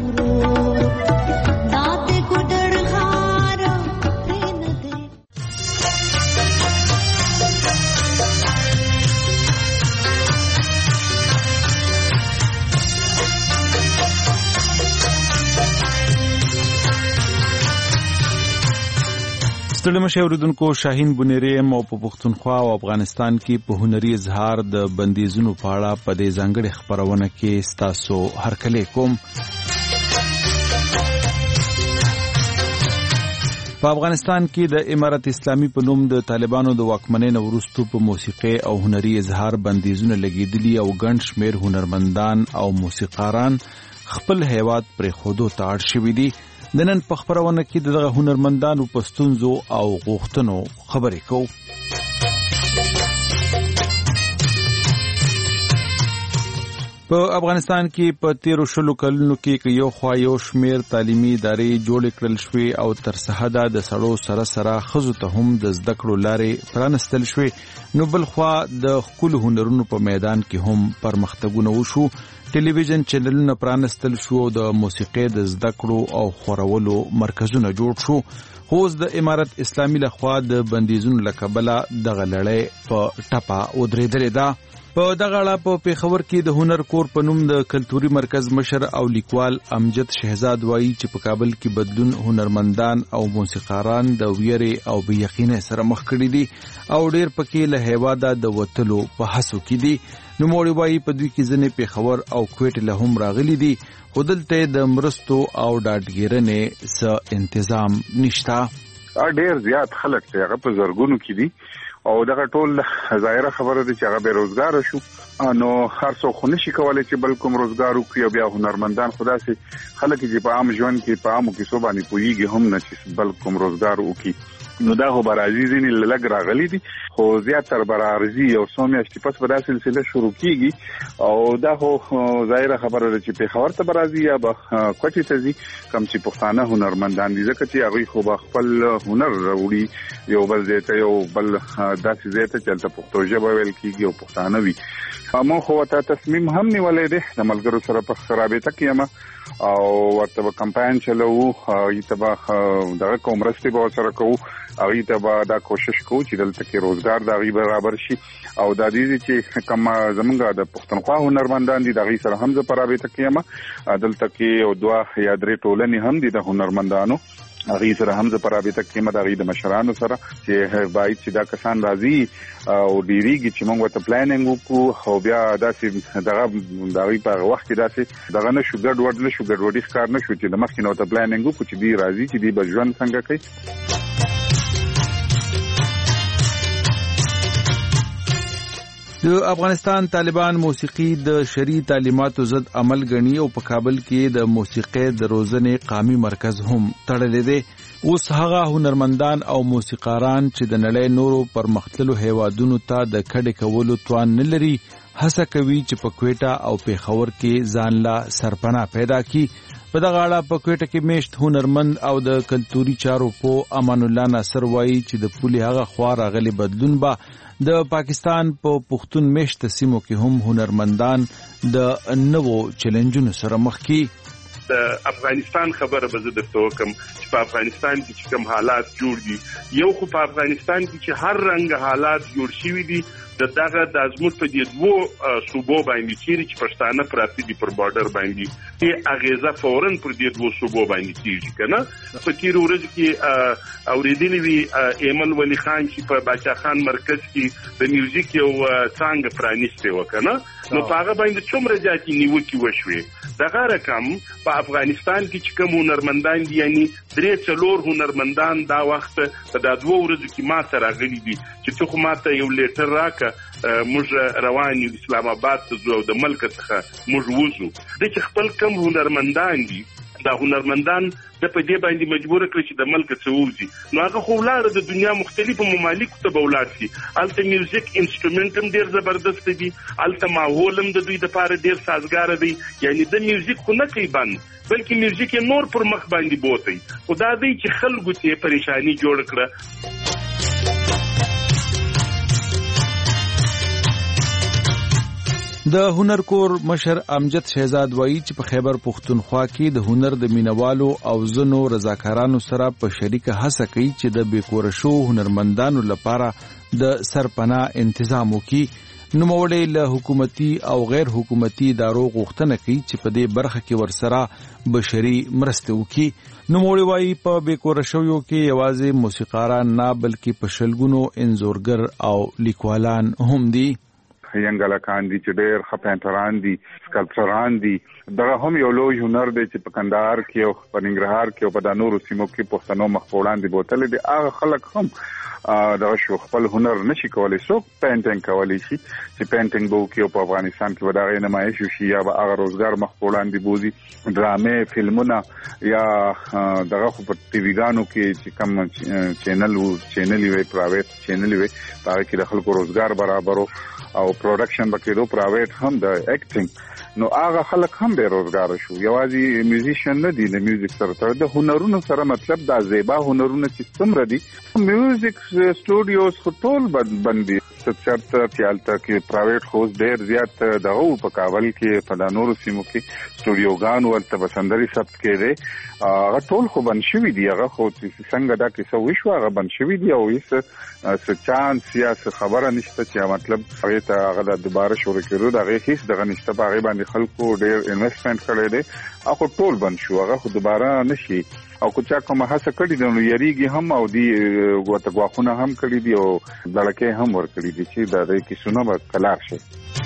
Speaker 7: ستړي مشه اوریدونکو، شاهین بونيري مو په پښتونخوا او افغانستان کې په هنري اظهار د بندیزونو په اړه په دې ځانګړي خبرونه کې ستاسو هرکلی کوم. په افغانستان کې د امارت اسلامي په نوم د طالبانو د واکمنۍ نه وروسته په موسیقي او هنري اظهار بندیزونه لګیدلي او ګڼ شمېر هنرمندان او موسیقاران خپل هیواد پرېښودو ته اړ شوي دي. د نن په خبرونه کې دغه هنرمندانو په ستونزو او غوښتنو خبرې کوو. په افغانستان کې په تیرو شلو کلونو کې یو خوا یو شمېر تعلیمي ادارې جوړې کړل شوې او تر سحده د سړو سره سره ښځو ته هم د زده کړو لارې پرانستل شوې، نو بل خوا د ښکلو هنرونو په میدان کې هم پرمختګونه وشو. ټلویزیون چینلونه پرانستل شو، د موسیقۍ د زده کړو او خورولو مرکزونه جوړ شو. خو اوس د امارت اسلامي لخوا د بندیزونو له کبله دغه لړۍ په ټپه ودرېدلې ده. په دغه اړه په پیښور کې د هنر کور په نوم د کلتوري مرکز مشر او لیکوال امجد شهزاد وایي چې په کابل کې بدلون هنرمندان او موسیقاران د ویرې او بې یقینۍ سره مخ کړي دي او ډېر پکې له هیواده د وتلو په هڅو کې دي. نوموړي وایي په دوی کې ځینې پیښور او کویټ له هم راغلي دي، خو دلته د مرستو او ډاډګیرنې څه انتظام نشته.
Speaker 20: ډېر زیات خلک چې هغه په زرګونو کې دي او دغه ټول ظاهره خبره ده چې هغه به روزګار شو، نو هر څوک خو نشي کولای چې بل کوم روزګار وکړي او بیا هنرمندان خدا سي خلک چې په عام ژوند کې په عامو کې صوبانی پويږي هم نه چې بل کوم روزګار وکړي. نو دا خو برازي ځینې لږ راغلي دي، خو زیاتره برازي او سومیاشتي پس به دا سلسله شروع کیږي او دا خو ظاهره خبره ده چې پیښور ته برازي یا به کوټې ته ځي کوم چې پښتانه هنرمندان دي، ځکه چې هغوی خو به خپل هنر راوړي یو بل ځای ته، یو بل داسې ځای ته چې هلته پښتو ژبه ویل کېږي او پښتانه وي. موږ خو ورته تصمیم هم نیولی دی د ملګرو سره په رابطه کې یم او ورته به کمپاین چلوو، هغوی ته به دغه کوو مرستې به ورسره کوو، هغوی ته به دا کوشش کوو چې دلته کې روزګار د هغوی برابر شي او دا دې چې کوم زمونږ د پښتونخوا هنرمندان دي د هغوی سره هم زه په رابطه کې یم. دلته کې یو دوه یا درې ټولنې هم دي د هنرمندانو هغه سره هم د پرابطه کې مداري د مشرانو سره چې باید چې دا کسان راځي او ډیریږي چې موږ ته پلانینګ وکړو او بیا داسې دغه دغه په وخت کې داسې دغه نه شو ګډ وډ نه شو ګډ وډی ښکار نه شو چې د مخکې نو ته پلانینګ وکړو چې دی راځي چې دی بجوان څنګه کوي.
Speaker 7: د افغانستان طالبان موسیقي د شرعي تعلیماتو ضد عمل غني او په کابل کې د موسیقي د روزنې قامي مرکز هم تړلې دی. اوس هغه هنرمندان او موسیقاران چې د نړۍ نورو پرمختللو هیوادونو ته د کډې کولو توان نه لري هڅه کوي چې په کوټا او پیښور کې ځان لا سرپناه پیدا کړي. په دغه اړه په کوټا کې میشت هنرمند او د کلتوري چارو په امان الله ناصر وایي چې د پولي هغه خوا راغلي بدلون به د پاکستان په پښتون میشت سیمو کې هم هنرمندان د نوو چیلنجونو سره مخ کی.
Speaker 10: د افغانستان خبره به زه درته وکم چې په افغانستان کې چې کوم حالات جوړ دي یو خو په افغانستان کې چې هر رنګ حالات جوړ شوي دي د دغه د ازموت په دې دوه صوبو باندې چې پښتانه پراته دي پر بارډر باندې کې اغیزه فورن پر دې دوه صوبو باندې کیږي کنه. په تیر ورځ کې اوریدلې وی ایمن ولی خان چې په باچا خان مرکز کې د میوزیک یو څنګه پرانیسته وکنه نو هغه باندې څومره ځاتې نیوکې وشوي. دغه رقم په افغانستان کې چې کوم هنرمندان دي یعنی درې څلور هنرمندان دا وخت په دا دوه ورځو کې ما سره غلي دي چې څه خو ماته یو لیټر راکه موږ روان یو اسلام آباد ته ځو د ملک څخه موږ وځو د چې خپل کم هنرمندان دي دا هنرمندان د په دې باندې مجبور کړی چې د ملک څخه وځي نو هغه خو ولاره د دنیا مختلفو ممالکو ته بولار شي الته میوزیک انسټرومنټ هم ډیر زبردست دي الته ماحول هم د دوی د پاره ډیر سازګار دی یعنی د میوزیک خو نه کوي بند بلکې میوزیک نور پر مخ باندې بوتي خدا دې چې خلکو ته پریشانی جوړ کړه.
Speaker 7: د هنر کور مشر امجد شهزاد وایي چې په خیبر پښتونخوا کې د هنر د مینوالو او زنو رضاکارانو سره په شریکه هڅه کوي چې د بیکوره شو هنرمندانو لپاره د سرپناه تنظیم وکړي. نوموړی له حکومتي او غیر حکومتي ادارو غوښتنه کوي چې په دې برخه کې ورسره بشري مرسته وکړي. نوموړی وایي په بیکوره شویو کې یوازې موسیقاران نه بلکې په شلګونو انځورګر او لیکوالان هم دي.
Speaker 20: ینګلکان دي چې ډېر خپانتران دي سکلپچران دي دغه هم یو لوی هنر دی چې په کندهار کې او په ننګرهار کې او په نورو سیمو کې پښتنو مخپوړان دي بوتل دي هغه خلک هم دغه شو خپل هنر نشي کولای سو پینټینګ کولی شي چې پینټینګ بو کې په افغانستان کې وداغې نمایش شي یا به هغه روزګار مخپوړان دي بوزي ډرامې فلمونه یا دغه په ټي وی ګانو کې چې کوم چینل وو چینل وی پرایویټ چینل وی هغه کې د خلکو روزګار برابرو او پروډکشن بکیدو پرایویټ هم د اکټینګ نو هغه خلک هم به روزګار شو یوازې میوزیشن نه دي د میوزیک سره د هنرونو سره مطلب دا زیبا هنرونه چې څومره دي میوزیک سټوډیوز ټول بندي سترت چالتا کې پرایویټ هوس ډېر زیات دغه په کابل کې په نورو سیمو کې سټوډیوګان ورته بسندري ثبت کړي هغه ټول خو بند شوی دی هغه خو څنګه دا کیسه وشو هغه بند شوی دی او هیڅ سچان سیاست خبره نشته چې مطلب هغه ته هغه د دوباره شروع کړو دا هیڅ دغه نشته په هغه باندې خلکو ډېر انویسټمنټ کړی دی هغه ټول بند شو هغه خو دوباره نشي او کو چا کومه هڅه کړې ده نو یریږي هم او دی غوته غواخونه هم کړې دي او لړکې هم ور کړې دي چې دا د کیسونو په کلار شي.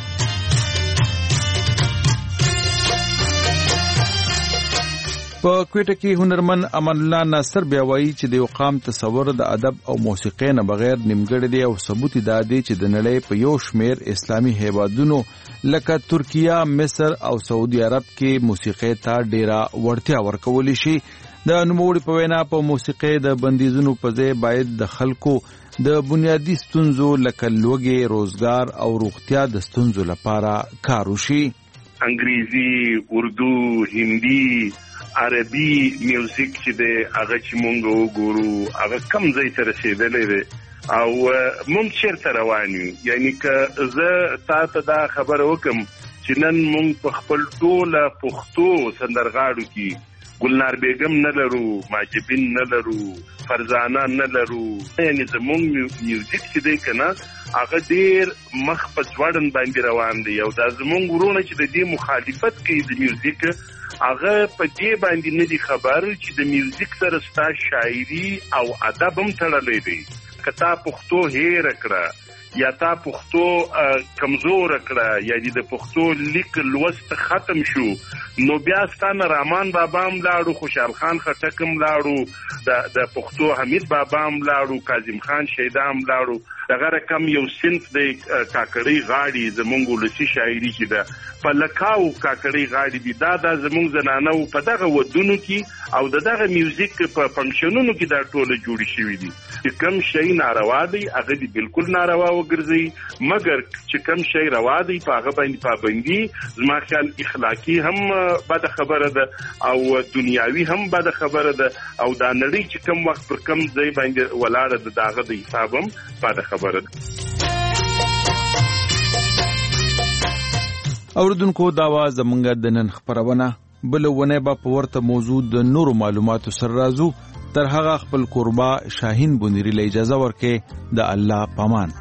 Speaker 7: په کوټه کې هنرمند امان الله ناصر بیا وایي چې د یو قام تصور د ادب او موسیقۍ نه بغیر نیمګړی دی او ثبوت دا دی چې د نړۍ په یو شمیر اسلامي هیوادونو لکه ترکیه مصر او سعودي عرب کې موسیقۍ ته ډیره وړتیا ورکول شي. د نوموړي په وینا په موسیقۍ د بندیزونو په ځای باید د خلکو د بنیادی ستونزو لکه لوږې روزګار او روغتیا د ستونزو لپاره کار وشي.
Speaker 10: انګریزي اردو هندي عربي میوزیک چې د هغه چې مونږ وګورو هغه کم ځای ته رسیدلی دی او مونږ چیرته روان یو یعنی که زه تاسو دا خبره وکم چې نن مونږ په خپل ټوله پښتو سندرغاړو کې ګلنار بیگم نه لرو، ماجبین نه لرو، فرزانه نه لرو. یعنی زمونږ میوزیک چې دی که نه هغه ډېر مخ په ځوړن باندې روان دی او دا زمونږ ورونه چې د دې مخالفت کوي د میوزیک هغه په دې باندې نه دي خبر چې د میوزیک سره ستا شاعري او ادب هم تړلی دی. که تا پښتو هېره کړه یا تا پښتو کمزور کړه یا د پښتو لیک لوست ختم شو نو بیا ستانه رحمان بابا هم لاړو، خوشحال خان خټک هم لاړو، د پښتو حمید بابا هم لاړو، کاظم خان شیدا هم لاړو. دغه رقم یو صنف دی کاکړۍ غاړي زمونږ ولسي شاعري چې ده په لکاو کاکړۍ غاړي دي. دا دا زمونږ زنانه په دغه ودونو کې او د دغه میوزیک په فنکشنونو کې دا ټوله جوړې شوي دي. چې کم شی ناروا دی هغه دي بالکل ناروا وګرځي، مګر چې کم شی روا دی په هغه باندې پابندي زما خیال اخلاقی هم بده خبره ده او دنیاوي هم بده خبره ده او دا نړۍ چې کم وخت پر کم ځای باندې ولاړه ده د هغه د حساب هم بده خبره ده.
Speaker 7: اوردونکو دا وا زمونږ د نن خبرونه بل ونه با په ورته موضوع د نورو معلوماتو سره راځو. تر هغه خپل قربا شاهین بونری له اجازه ورکې د الله پامان.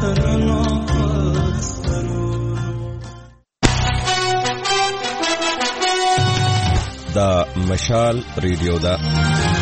Speaker 11: دا مشال ریډیو دا